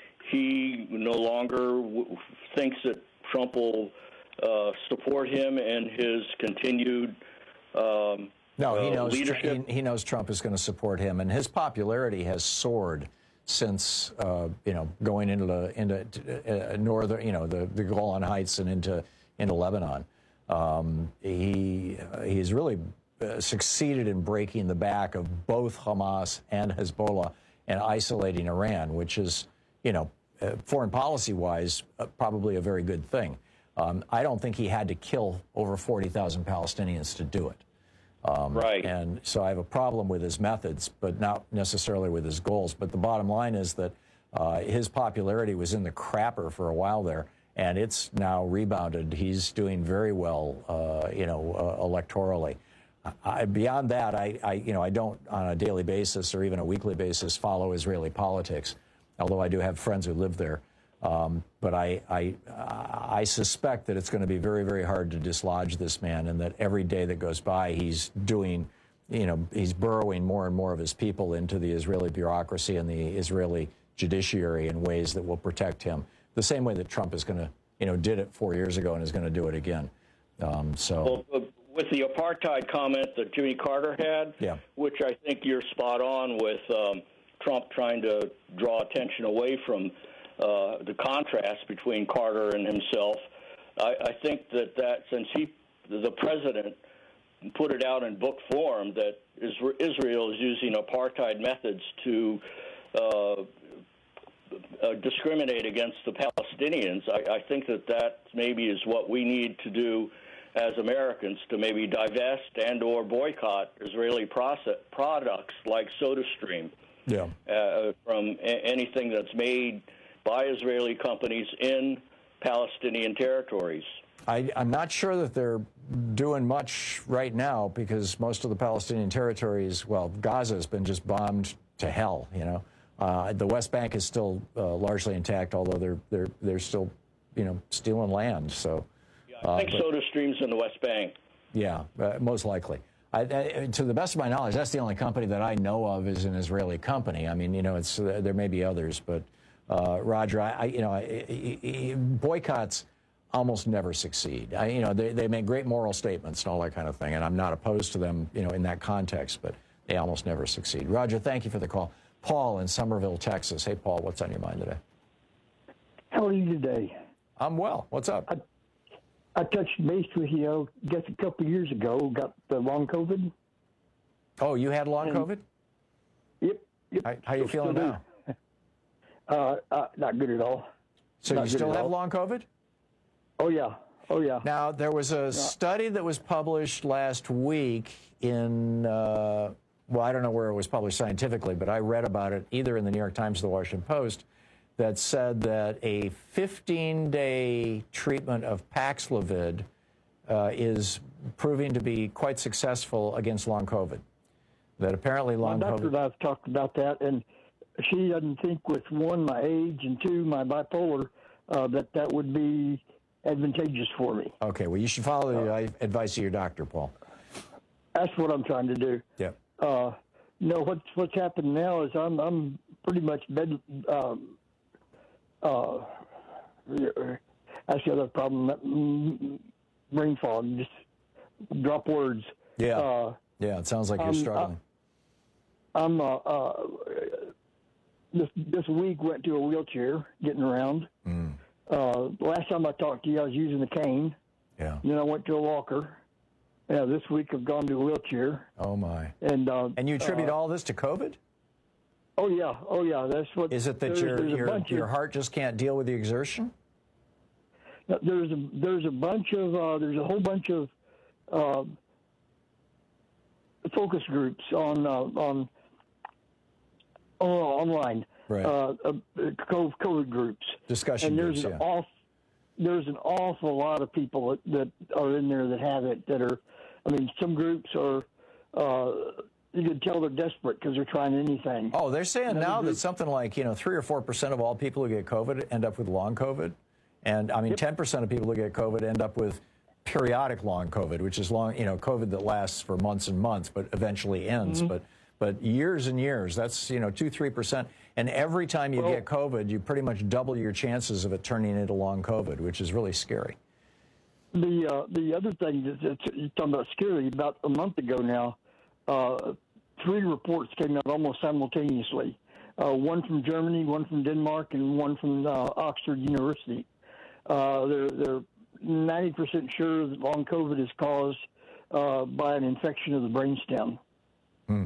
[SPEAKER 8] he no longer w- thinks that Trump will uh, support him and his continued Um,
[SPEAKER 17] no, he
[SPEAKER 8] uh,
[SPEAKER 17] knows.
[SPEAKER 8] leadership?
[SPEAKER 17] He, he knows Trump is going to support him, and his popularity has soared since uh, you know going into the into uh, northern, you know, the, the Golan Heights and into into Lebanon. Um, he uh, he's really uh, succeeded in breaking the back of both Hamas and Hezbollah and isolating Iran, which is, you know, uh, foreign policy wise, uh, probably a very good thing. Um, I don't think he had to kill over forty thousand Palestinians to do it. Um,
[SPEAKER 8] right.
[SPEAKER 17] And so I have a problem with his methods, but not necessarily with his goals. But the bottom line is that uh, his popularity was in the crapper for a while there, and it's now rebounded. He's doing very well, uh, you know, uh, electorally. I, beyond that, I, I, you know, I don't on a daily basis or even a weekly basis follow Israeli politics, although I do have friends who live there. Um, but I, I, I suspect that it's going to be very, very hard to dislodge this man, and that every day that goes by, he's doing, you know, he's burrowing more and more of his people into the Israeli bureaucracy and the Israeli judiciary in ways that will protect him, the same way that Trump is going to, you know, did it four years ago and is going to do it again. Um, so.
[SPEAKER 8] Well, with the apartheid comment that Jimmy Carter had,
[SPEAKER 17] yeah.
[SPEAKER 8] which I think you're spot on with um, Trump trying to draw attention away from Uh, the contrast between Carter and himself. I, I think that, that since he, the president, put it out in book form that Israel is using apartheid methods to uh, uh, discriminate against the Palestinians, I, I think that that maybe is what we need to do as Americans, to maybe divest and or boycott Israeli process, products like SodaStream
[SPEAKER 17] yeah.
[SPEAKER 8] uh, from a- anything that's made by Israeli companies in Palestinian territories.
[SPEAKER 17] I, I'm not sure that they're doing much right now because most of the Palestinian territories, well, Gaza has been just bombed to hell, you know. Uh, the West Bank is still uh, largely intact, although they're they're they're still, you know, stealing land. So
[SPEAKER 8] I think
[SPEAKER 17] uh, but,
[SPEAKER 8] SodaStream's in the West Bank.
[SPEAKER 17] Yeah, uh, most likely. I, I, to the best of my knowledge, that's the only company that I know of is an Israeli company. I mean, you know, it's uh, there may be others, but uh, Roger, I, I you know, I, I, I, boycotts almost never succeed. I, you know, they, they make great moral statements and all that kind of thing, and I'm not opposed to them, you know, in that context, but they almost never succeed. Roger, thank you for the call. Paul in Somerville, Texas. Hey, Paul, what's on your mind today?
[SPEAKER 9] How are you today?
[SPEAKER 17] I'm well. What's up?
[SPEAKER 9] I, I touched base with you, I guess, a couple of years ago, got the long COVID.
[SPEAKER 17] Oh, you had long
[SPEAKER 9] and,
[SPEAKER 17] COVID?
[SPEAKER 9] Yep. yep.
[SPEAKER 17] How, how are you feeling now?
[SPEAKER 9] Uh, uh, not good at all.
[SPEAKER 17] So
[SPEAKER 9] not
[SPEAKER 17] you still have
[SPEAKER 9] all.
[SPEAKER 17] long COVID?
[SPEAKER 9] Oh, yeah. Oh, yeah.
[SPEAKER 17] Now, there was a
[SPEAKER 9] yeah.
[SPEAKER 17] study that was published last week in, uh, well, I don't know where it was published scientifically, but I read about it either in the New York Times or the Washington Post that said that a fifteen-day treatment of Paxlovid uh, is proving to be quite successful against long COVID. That apparently long
[SPEAKER 9] My doctor
[SPEAKER 17] COVID...
[SPEAKER 9] and I have talked about that, and she doesn't think with, one, my age, and two, my bipolar, uh, that that would be advantageous for me.
[SPEAKER 17] Okay, well, you should follow the uh, advice of your doctor, Paul.
[SPEAKER 9] That's what I'm trying to do.
[SPEAKER 17] Yeah.
[SPEAKER 9] Uh, no, what's what's happened now is I'm I'm pretty much bed. Um, uh, that's the other problem. That, mm, brain fog, just drop words.
[SPEAKER 17] Yeah.
[SPEAKER 9] Uh,
[SPEAKER 17] yeah, it sounds like you're
[SPEAKER 9] I'm,
[SPEAKER 17] struggling.
[SPEAKER 9] I'm uh, uh, this this week went to a wheelchair, getting around.
[SPEAKER 17] Mm.
[SPEAKER 9] Uh, last time I talked to you, I was using a cane.
[SPEAKER 17] Yeah.
[SPEAKER 9] Then I went to a walker. Yeah, this week I've gone to a wheelchair.
[SPEAKER 17] Oh my!
[SPEAKER 9] And uh,
[SPEAKER 17] and you attribute
[SPEAKER 9] uh,
[SPEAKER 17] all this to COVID?
[SPEAKER 9] Oh yeah, oh yeah. That's what.
[SPEAKER 17] Is it that
[SPEAKER 9] there's,
[SPEAKER 17] your
[SPEAKER 9] there's
[SPEAKER 17] your, your
[SPEAKER 9] of,
[SPEAKER 17] heart just can't deal with the exertion?
[SPEAKER 9] There's a there's a bunch of uh, there's a whole bunch of uh, focus groups on uh, on oh, online.
[SPEAKER 17] Right.
[SPEAKER 9] Uh, uh, COVID groups.
[SPEAKER 17] Discussion
[SPEAKER 9] and there's
[SPEAKER 17] groups.
[SPEAKER 9] An
[SPEAKER 17] yeah.
[SPEAKER 9] off, there's an awful lot of people that, that are in there that have it. That are, I mean, some groups are. Uh, you can tell they're desperate because they're trying anything.
[SPEAKER 17] Oh, they're saying
[SPEAKER 9] Another
[SPEAKER 17] now
[SPEAKER 9] group,
[SPEAKER 17] that something like you know three or four percent of all people who get COVID end up with long COVID, and I mean ten yep. percent of people who get COVID end up with periodic long COVID, which is long you know COVID that lasts for months and months but eventually ends. Mm-hmm. But but years and years. That's you know two three percent. And every time you well, get COVID, you pretty much double your chances of it turning into long COVID, which is really scary.
[SPEAKER 9] The uh, the other thing that you're talking about scary, about a month ago now, uh, three reports came out almost simultaneously. Uh, one from Germany, one from Denmark, and one from uh, Oxford University. Uh, they're they're ninety percent sure that long COVID is caused uh, by an infection of the brainstem.
[SPEAKER 17] Hmm.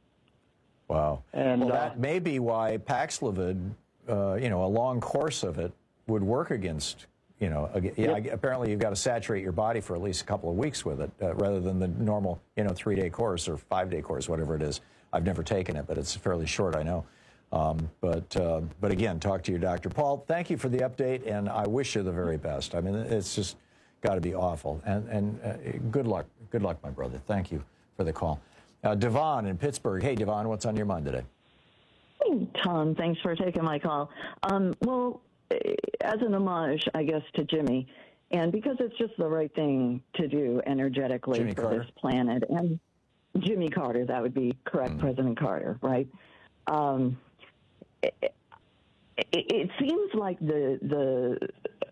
[SPEAKER 17] Wow.
[SPEAKER 9] And
[SPEAKER 17] well,
[SPEAKER 9] uh,
[SPEAKER 17] that may be why Paxlovid, uh, you know, a long course of it would work against, you know, ag- yeah,
[SPEAKER 9] yep.
[SPEAKER 17] apparently you've got to saturate your body for at least a couple of weeks with it, uh, rather than the normal, you know, three-day course or five-day course, whatever it is. I've never taken it, but it's fairly short, I know. Um, but, uh, but again, talk to your doctor. Paul, thank you for the update, and I wish you the very best. I mean, it's just got to be awful. And, and uh, good luck. Good luck, my brother. Thank you for the call. Uh, Devon in Pittsburgh. Hey, Devon, what's on your mind today?
[SPEAKER 10] Hey, Tom, thanks for taking my call. Um, well, as an homage, I guess, to Jimmy, and because it's just the right thing to do energetically
[SPEAKER 17] Jimmy
[SPEAKER 10] for
[SPEAKER 17] Carter.
[SPEAKER 10] this planet, and Jimmy Carter, that would be correct, mm. President Carter, right? Um, it, it, it seems like the the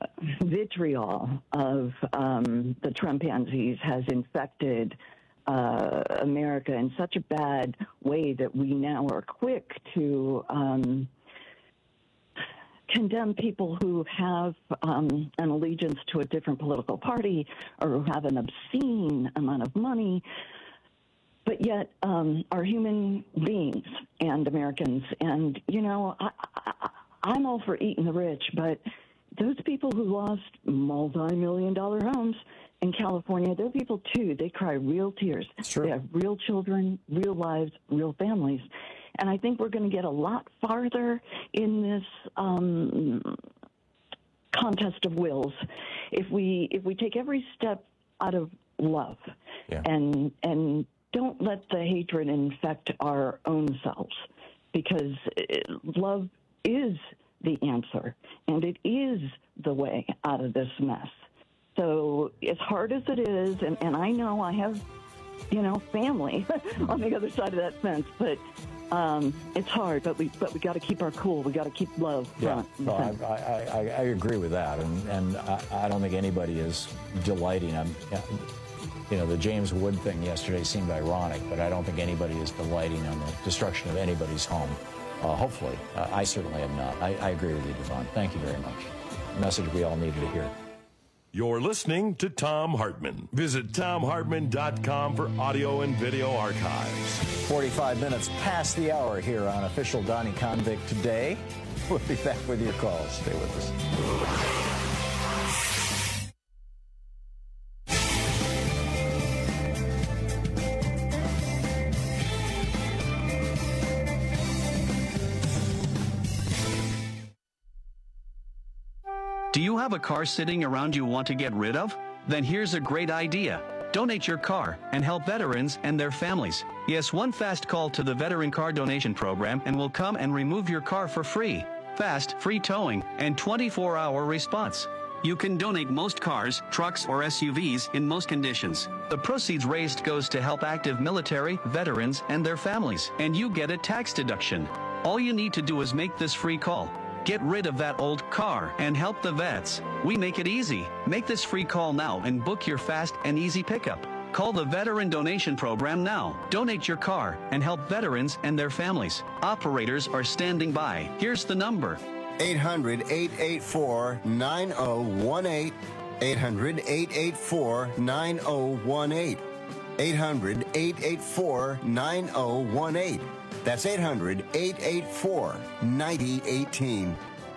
[SPEAKER 10] vitriol of um, the Trumpansies has infected Uh, America in such a bad way that we now are quick to um, condemn people who have um, an allegiance to a different political party or who have an obscene amount of money, but yet um, are human beings and Americans. And, you know, I, I, I'm all for eating the rich, but those people who lost multi-million dollar homes in California, they're people too. They cry real tears. They have real children, real lives, real families. And I think we're going to get a lot farther in this um, contest of wills if we if we take every step out of love yeah. and and don't let the hatred infect our own selves, because it, love is the answer and it is the way out of this mess. So as hard as it is, and, and I know I have, you know, family on the other side of that fence, but um, it's hard. But we but we got to keep our cool. We got to keep love front.
[SPEAKER 17] Yeah, no, I, I, I, I agree with that, and and I, I don't think anybody is delighting. I'm, you know, the James Wood thing yesterday seemed ironic, but I don't think anybody is delighting on the destruction of anybody's home. Uh, hopefully, uh, I certainly am not. I, I agree with you, Devon. Thank you very much. A message we all needed to hear.
[SPEAKER 16] You're listening to Thom Hartmann. Visit Thom Hartmann dot com for audio and video archives.
[SPEAKER 17] forty-five minutes past the hour here on Official Donnie Convict Today. We'll be back with your calls. Stay with us.
[SPEAKER 11] Do you have a car sitting around you want to get rid of? Then here's a great idea. Donate your car and help veterans and their families. Yes, one fast call to the Veteran Car Donation Program and we'll come and remove your car for free. Fast, free towing, and twenty-four hour response. You can donate most cars, trucks, or S U Vs in most conditions. The proceeds raised goes to help active military, veterans, and their families. And you get a tax deduction. All you need to do is make this free call. Get rid of that old car and help the vets. We make it easy. Make this free call now and book your fast and easy pickup. Call the Veteran Donation Program now. Donate your car and help veterans and their families. Operators are standing by. Here's the number.
[SPEAKER 18] eight hundred, eight eight four, nine oh one eight. eight hundred, eight eight four, nine oh one eight. eight hundred, eight eight four, nine oh one eight. That's eight hundred, eight eight four, nine oh one eight.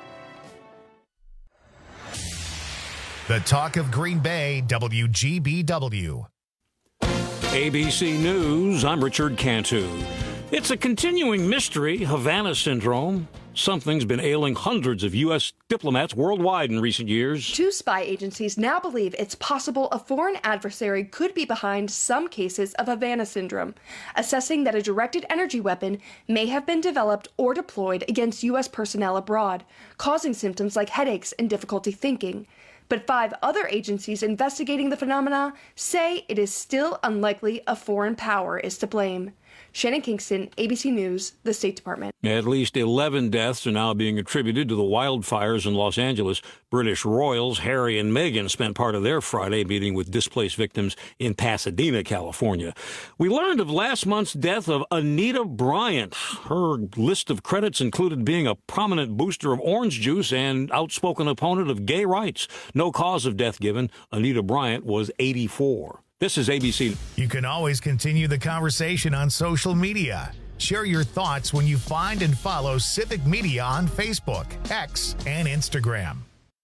[SPEAKER 1] The Talk of Green Bay, W G B W.
[SPEAKER 13] A B C News, I'm Richard Cantu. It's a continuing mystery, Havana syndrome. Something's been ailing hundreds of U S diplomats worldwide in recent years.
[SPEAKER 15] Two spy agencies now believe it's possible a foreign adversary could be behind some cases of Havana syndrome, assessing that a directed energy weapon may have been developed or deployed against U S personnel abroad, causing symptoms like headaches and difficulty thinking. But five other agencies investigating the phenomena say it is still unlikely a foreign power is to blame. Shannon Kingston, A B C News, the State Department.
[SPEAKER 13] At least eleven deaths are now being attributed to the wildfires in Los Angeles. British royals Harry and Meghan spent part of their Friday meeting with displaced victims in Pasadena, California. We learned of last month's death of Anita Bryant. Her list of credits included being a prominent booster of orange juice and outspoken opponent of gay rights. No cause of death given. Anita Bryant was eighty-four. This is A B C.
[SPEAKER 1] You can always continue the conversation on social media. Share your thoughts when you find and follow Civic Media on Facebook, X, and Instagram.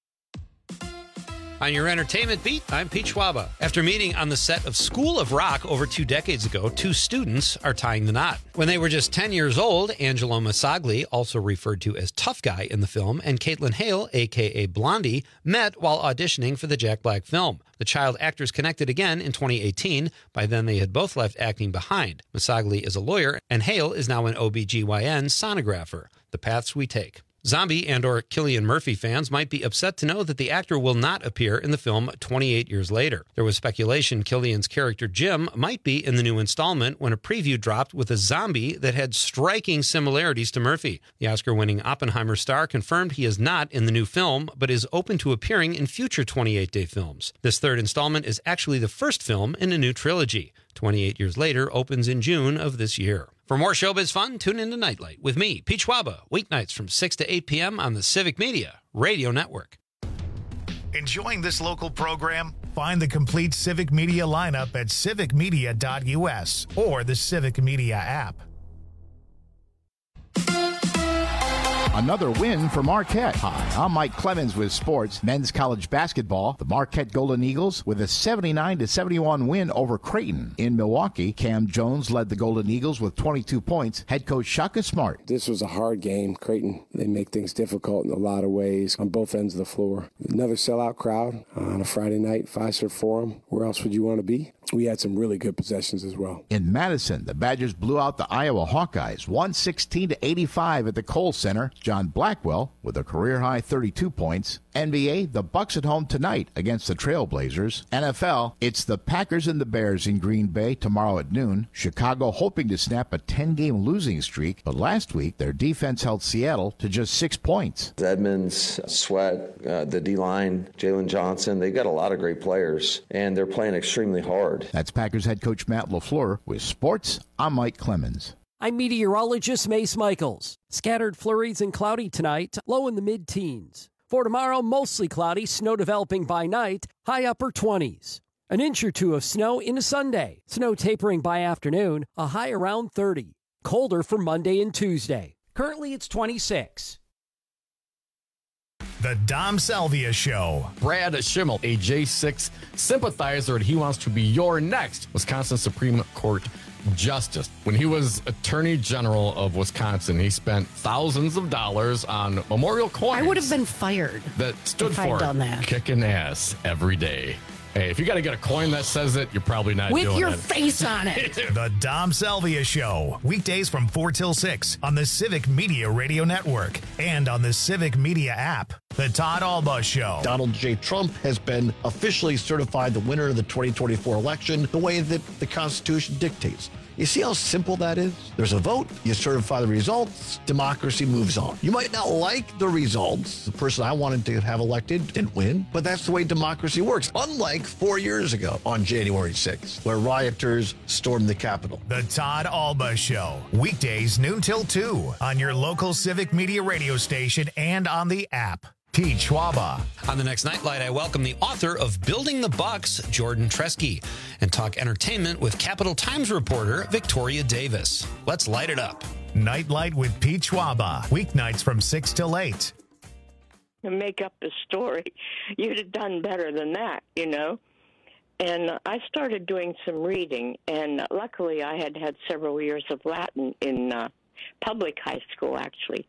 [SPEAKER 12] On your entertainment beat, I'm Pete Schwaba. After meeting on the set of School of Rock over two decades ago, two students are tying the knot. When they were just ten years old, Angelo Massagli, also referred to as Tough Guy in the film, and Caitlin Hale, a k a. Blondie, met while auditioning for the Jack Black film. The child actors connected again in twenty eighteen. By then, they had both left acting behind. Massagli is a lawyer, and Hale is now an O B G Y N sonographer. The paths we take. Zombie and or Cillian Murphy fans might be upset to know that the actor will not appear in the film twenty-eight years later. There was speculation Cillian's character Jim might be in the new installment when a preview dropped with a zombie that had striking similarities to Murphy. The Oscar-winning Oppenheimer star confirmed he is not in the new film, but is open to appearing in future twenty-eight day films. This third installment is actually the first film in a new trilogy. twenty-eight years later opens in June of this year. For more showbiz fun, tune into Nightlight with me, Pete Schwaba, weeknights from six to eight p.m. on the Civic Media Radio Network.
[SPEAKER 1] Enjoying this local program? Find the complete Civic Media lineup at civic media dot u s or the Civic Media app.
[SPEAKER 2] Another win for Marquette. Hi, I'm Mike Clemens with sports. Men's college basketball. The Marquette Golden Eagles with a seventy-nine to seventy-one win over Creighton. In Milwaukee, Cam Jones led the Golden Eagles with twenty-two points. Head coach Shaka Smart.
[SPEAKER 19] This was a hard game. Creighton, they make things difficult in a lot of ways on both ends of the floor. Another sellout crowd on a Friday night, Fiserv Forum. Where else would you want to be? We had some really good possessions as well.
[SPEAKER 2] In Madison, the Badgers blew out the Iowa Hawkeyes, one sixteen to eighty-five at the Kohl Center. John Blackwell with a career-high thirty-two points. N B A, the Bucks at home tonight against the Trailblazers. N F L, it's the Packers and the Bears in Green Bay tomorrow at noon. Chicago hoping to snap a ten-game losing streak, but last week their defense held Seattle to just six points.
[SPEAKER 20] Edmonds, Sweat, uh, the D-line, Jalen Johnson, they've got a lot of great players, and they're playing extremely hard.
[SPEAKER 2] That's Packers head coach Matt LaFleur. With sports, I'm Mike Clemens.
[SPEAKER 21] I'm meteorologist Mace Michaels. Scattered flurries and cloudy tonight, low in the mid-teens. For tomorrow, mostly cloudy, snow developing by night, high upper twenties. An inch or two of snow into Sunday. Snow tapering by afternoon, a high around thirty. Colder for Monday and Tuesday. Currently, it's twenty-six.
[SPEAKER 1] The Dom Salvia Show.
[SPEAKER 4] Brad Schimmel, a J six sympathizer, and he wants to be your next Wisconsin Supreme Court Justice. When he was Attorney General of Wisconsin, he spent thousands of dollars on memorial coins.
[SPEAKER 22] I would have been fired
[SPEAKER 4] that stood
[SPEAKER 22] if
[SPEAKER 4] for
[SPEAKER 22] I'd done that.
[SPEAKER 4] Kicking ass every day. Hey, if you got to get a coin that says it, you're probably not
[SPEAKER 22] With
[SPEAKER 4] doing
[SPEAKER 22] your
[SPEAKER 4] it.
[SPEAKER 22] face on it.
[SPEAKER 1] The Dom Salvia Show. Weekdays from four till six on the Civic Media Radio Network and on the Civic Media app. The Todd Alba Show.
[SPEAKER 24] Donald J. Trump has been officially certified the winner of the twenty twenty-four election the way that the Constitution dictates. You see how simple that is? There's a vote, you certify the results, democracy moves on. You might not like the results. The person I wanted to have elected didn't win, but that's the way democracy works. Unlike four years ago on January sixth, where rioters stormed the Capitol.
[SPEAKER 1] The Todd Alba Show. Weekdays noon till two on your local Civic Media radio station and on the app. Pete Schwaba.
[SPEAKER 12] On the next Nightlight, I welcome the author of Building the Bucks, Jordan Treske, and talk entertainment with Capital Times reporter Victoria Davis. Let's light it up.
[SPEAKER 1] Nightlight with Pete Schwaba. Weeknights from six till eight.
[SPEAKER 27] To make up a story, you'd have done better than that, you know. And I started doing some reading, and luckily I had had several years of Latin in uh, public high school, actually.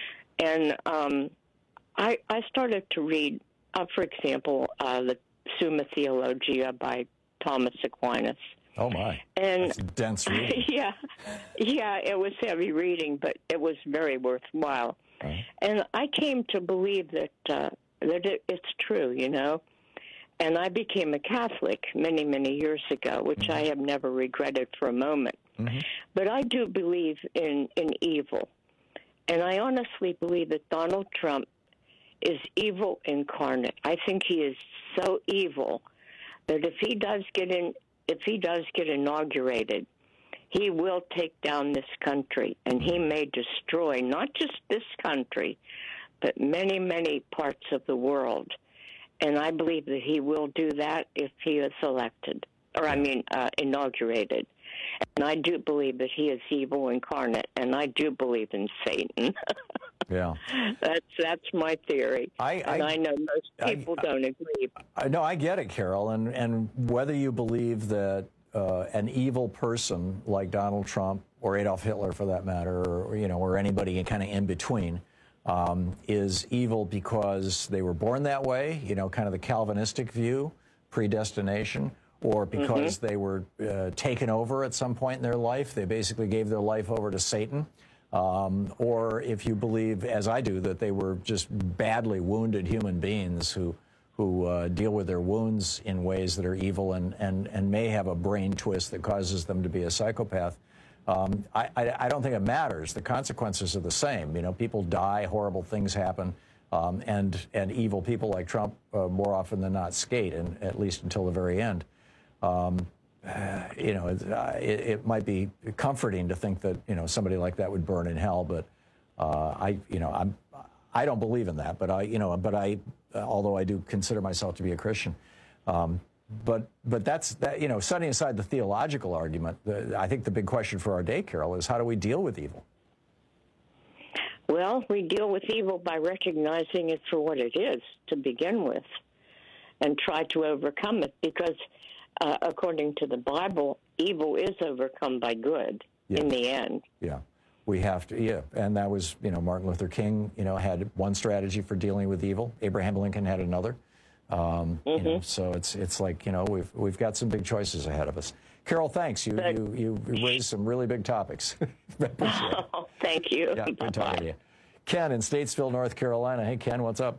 [SPEAKER 27] And um I, I started to read, uh, for example, uh, the Summa Theologia by Thomas Aquinas.
[SPEAKER 17] Oh, my.
[SPEAKER 27] And
[SPEAKER 17] that's dense reading.
[SPEAKER 27] Yeah, yeah, it was heavy reading, but it was very worthwhile. Right. And I came to believe that, uh, that it, it's true, you know. And I became a Catholic many, many years ago, which mm-hmm. I have never regretted for a moment. Mm-hmm. But I do believe in, in evil. And I honestly believe that Donald Trump is evil incarnate. I think he is so evil that if he does get in, if he does get inaugurated, he will take down this country, and he may destroy not just this country, but many, many parts of the world. And I believe that he will do that if he is elected, or I mean, uh, inaugurated. And I do believe that he is evil incarnate, and I do believe in Satan.
[SPEAKER 17] Yeah,
[SPEAKER 27] that's that's my theory,
[SPEAKER 17] I,
[SPEAKER 27] and
[SPEAKER 17] I,
[SPEAKER 27] I know most people
[SPEAKER 17] I,
[SPEAKER 27] don't agree.
[SPEAKER 17] I know I get it, Carol, and and whether you believe that uh, an evil person like Donald Trump or Adolf Hitler, for that matter, or you know, or anybody kind of in between, um, is evil because they were born that way, you know, kind of the Calvinistic view, predestination. Or because mm-hmm. they were uh, taken over at some point in their life. They basically gave their life over to Satan. Um, or if you believe, as I do, that they were just badly wounded human beings who who uh, deal with their wounds in ways that are evil and, and, and may have a brain twist that causes them to be a psychopath. Um, I, I, I don't think it matters. The consequences are the same. You know, people die, horrible things happen. Um, and, and evil people like Trump uh, more often than not skate, and at least until the very end. Um, uh, you know, it, uh, it, it might be comforting to think that, you know, somebody like that would burn in hell. But uh, I, you know, I'm, I don't believe in that. But I, you know, but I, uh, although I do consider myself to be a Christian. Um, But but that's that you know setting aside the theological argument, the, I think the big question for our day, Carol, is how do we deal with evil?
[SPEAKER 27] Well, we deal with evil by recognizing it for what it is to begin with, and try to overcome it. Because uh, according to the Bible, evil is overcome by good
[SPEAKER 17] Yeah.
[SPEAKER 27] in the end.
[SPEAKER 17] Yeah, we have to. Yeah, and that was you know Martin Luther King. You know had one strategy for dealing with evil. Abraham Lincoln had another. Um, you know, so it's it's like you know we've we've got some big choices ahead of us. Carol, thanks. You you you raised some really big topics.
[SPEAKER 27] Oh, thank you.
[SPEAKER 17] Yeah, good talking to you. Ken in Statesville, North Carolina. Hey, Ken, what's up?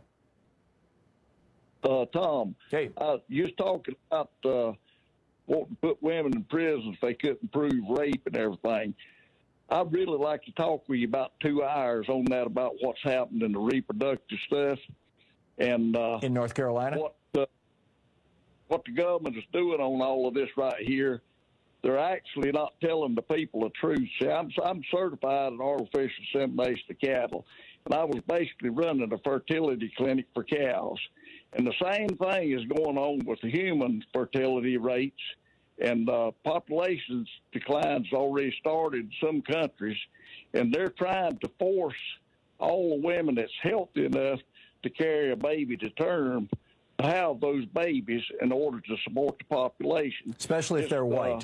[SPEAKER 3] Uh, Tom.
[SPEAKER 17] Hey.
[SPEAKER 3] Uh, you was talking about uh, wanting to put women in prison if they couldn't prove rape and everything. I'd really like to talk with you about two hours on that, about what's happened in the reproductive stuff. And uh,
[SPEAKER 17] in North Carolina?
[SPEAKER 3] What the, what the government is doing on all of this right here, they're actually not telling the people the truth. See, I'm, I'm certified in artificial insemination of cattle, and I was basically running a fertility clinic for cows. And the same thing is going on with the human fertility rates, and uh, population declines already started in some countries, and they're trying to force all the women that's healthy enough to carry a baby to term to have those babies in order to support the population.
[SPEAKER 17] Especially if
[SPEAKER 3] It's,
[SPEAKER 17] they're
[SPEAKER 3] uh,
[SPEAKER 17] white.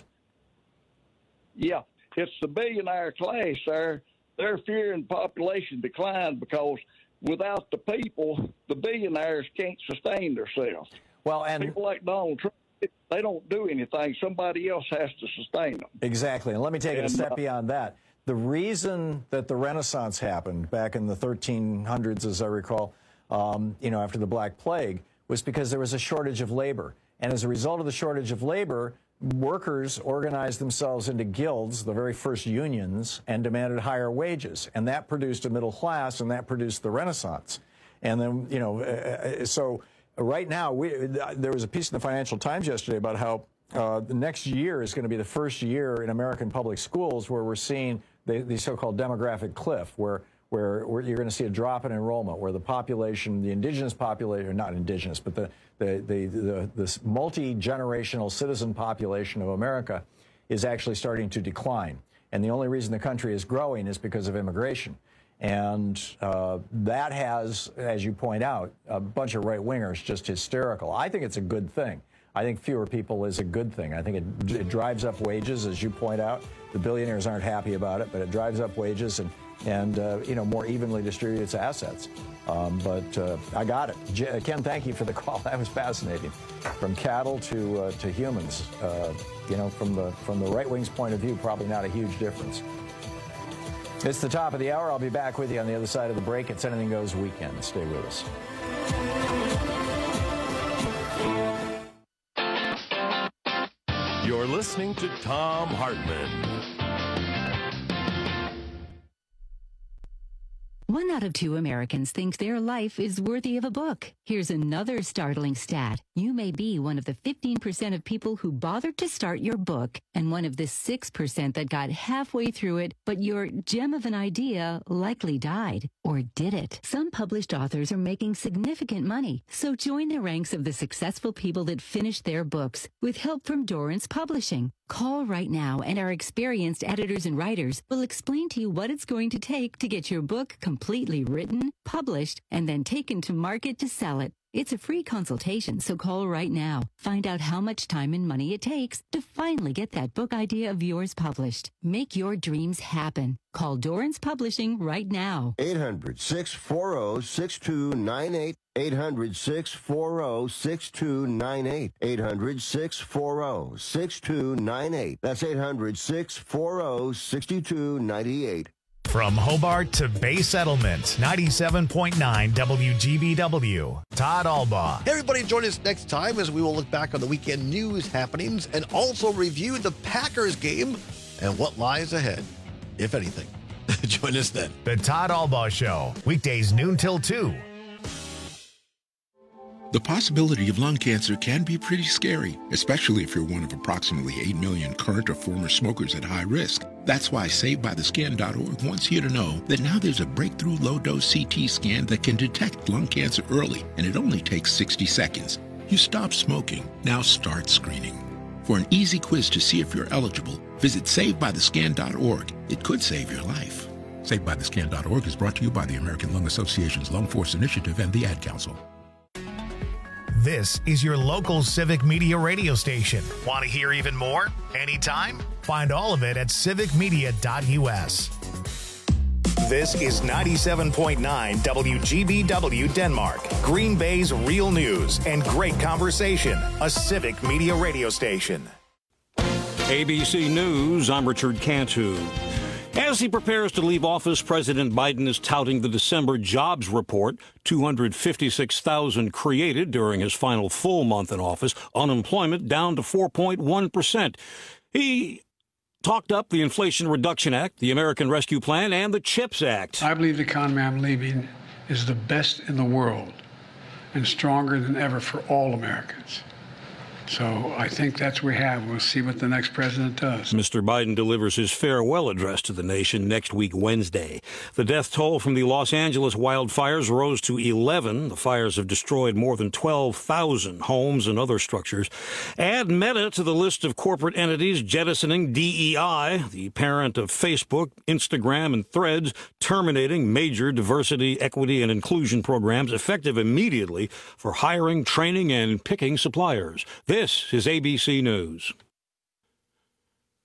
[SPEAKER 3] Yeah, it's the billionaire class there. They're fearing population decline because without the people, the billionaires can't sustain themselves.
[SPEAKER 17] Well, and
[SPEAKER 3] people like Donald Trump, they don't do anything. Somebody else has to sustain them.
[SPEAKER 17] Exactly. And let me take it a
[SPEAKER 3] And,
[SPEAKER 17] step
[SPEAKER 3] uh,
[SPEAKER 17] beyond that. The reason that the Renaissance happened back in the thirteen hundreds, as I recall, um, you know, after the Black Plague, was because there was a shortage of labor. And as a result of the shortage of labor, workers organized themselves into guilds, the very first unions, and demanded higher wages. And that produced a middle class, and that produced the Renaissance. And then, you know, uh, so right now, we, there was a piece in the Financial Times yesterday about how uh, the next year is going to be the first year in American public schools where we're seeing the, the so-called demographic cliff, where Where, where you're going to see a drop in enrollment, where the population, the indigenous population, or not indigenous, but the, the, the, the this multi-generational citizen population of America is actually starting to decline. And the only reason the country is growing is because of immigration. And uh, that has, as you point out, a bunch of right-wingers just hysterical. I think it's a good thing. I think fewer people is a good thing. I think it, it drives up wages, as you point out. The billionaires aren't happy about it, but it drives up wages and, and uh, you know, more evenly distributes assets. Um, but uh, I got it. J- Ken, thank you for the call. That was fascinating. From cattle to uh, to humans, uh, you know, from the from the right wing's point of view, probably not a huge difference. It's the top of the hour. I'll be back with you on the other side of the break. It's Anything Goes Weekend. Stay with us.
[SPEAKER 16] You're listening to Thom Hartmann.
[SPEAKER 5] One out of two Americans think their life is worthy of a book. Here's another startling stat. You may be one of the fifteen percent of people who bothered to start your book and one of the six percent that got halfway through it, but your gem of an idea likely died. Or did it? Some published authors are making significant money, so join the ranks of the successful people that finished their books with help from Dorrance Publishing. Call right now, and our experienced editors and writers will explain to you what it's going to take to get your book completely written, published, and then taken to market to sell it. It's a free consultation, so call right now. Find out how much time and money it takes to finally get that book idea of yours published. Make your dreams happen. Call Dorrance Publishing right now.
[SPEAKER 18] eight hundred, six four zero, six two nine eight. eight hundred, six four zero, six two nine eight. eight hundred, six four zero, six two nine eight. That's eight hundred, six four zero, six two nine eight.
[SPEAKER 1] From Hobart to Bay Settlement, ninety-seven point nine W G B W, Todd Albaugh.
[SPEAKER 24] Hey everybody, join us next time as we will look back on the weekend news happenings and also review the Packers game and what lies ahead, if anything. Join us then.
[SPEAKER 1] The Todd Albaugh Show, weekdays noon till two.
[SPEAKER 6] The possibility of lung cancer can be pretty scary, especially if you're one of approximately eight million current or former smokers at high risk. That's why Save By The Scan dot org wants you to know that now there's a breakthrough low-dose C T scan that can detect lung cancer early, and it only takes sixty seconds. You stop smoking, now start screening. For an easy quiz to see if you're eligible, visit Save By The Scan dot org. It could save your life. Save By The Scan dot org is brought to you by the American Lung Association's Lung Force Initiative and the Ad Council.
[SPEAKER 1] This is your local Civic Media radio station. Want to hear even more? Anytime? Find all of it at civic media dot u s. This is ninety-seven point nine W G B W Denmark, Green Bay's real news and great conversation, a Civic Media radio station.
[SPEAKER 13] A B C News, I'm Richard Cantu. As he prepares to leave office, President Biden is touting the December jobs report, two hundred fifty-six thousand created during his final full month in office, unemployment down to four point one percent. He talked up the Inflation Reduction Act, the American Rescue Plan, and the CHIPS Act.
[SPEAKER 7] I believe the economy I'm leaving is the best in the world and stronger than ever for all Americans. So I think that's what we have. We'll see what the next president does.
[SPEAKER 13] Mister Biden delivers his farewell address to the nation next week, Wednesday. The death toll from the Los Angeles wildfires rose to eleven. The fires have destroyed more than twelve thousand homes and other structures. Add Meta to the list of corporate entities jettisoning D E I, the parent of Facebook, Instagram, and Threads, terminating major diversity, equity, and inclusion programs effective immediately for hiring, training, and picking suppliers. This is A B C News.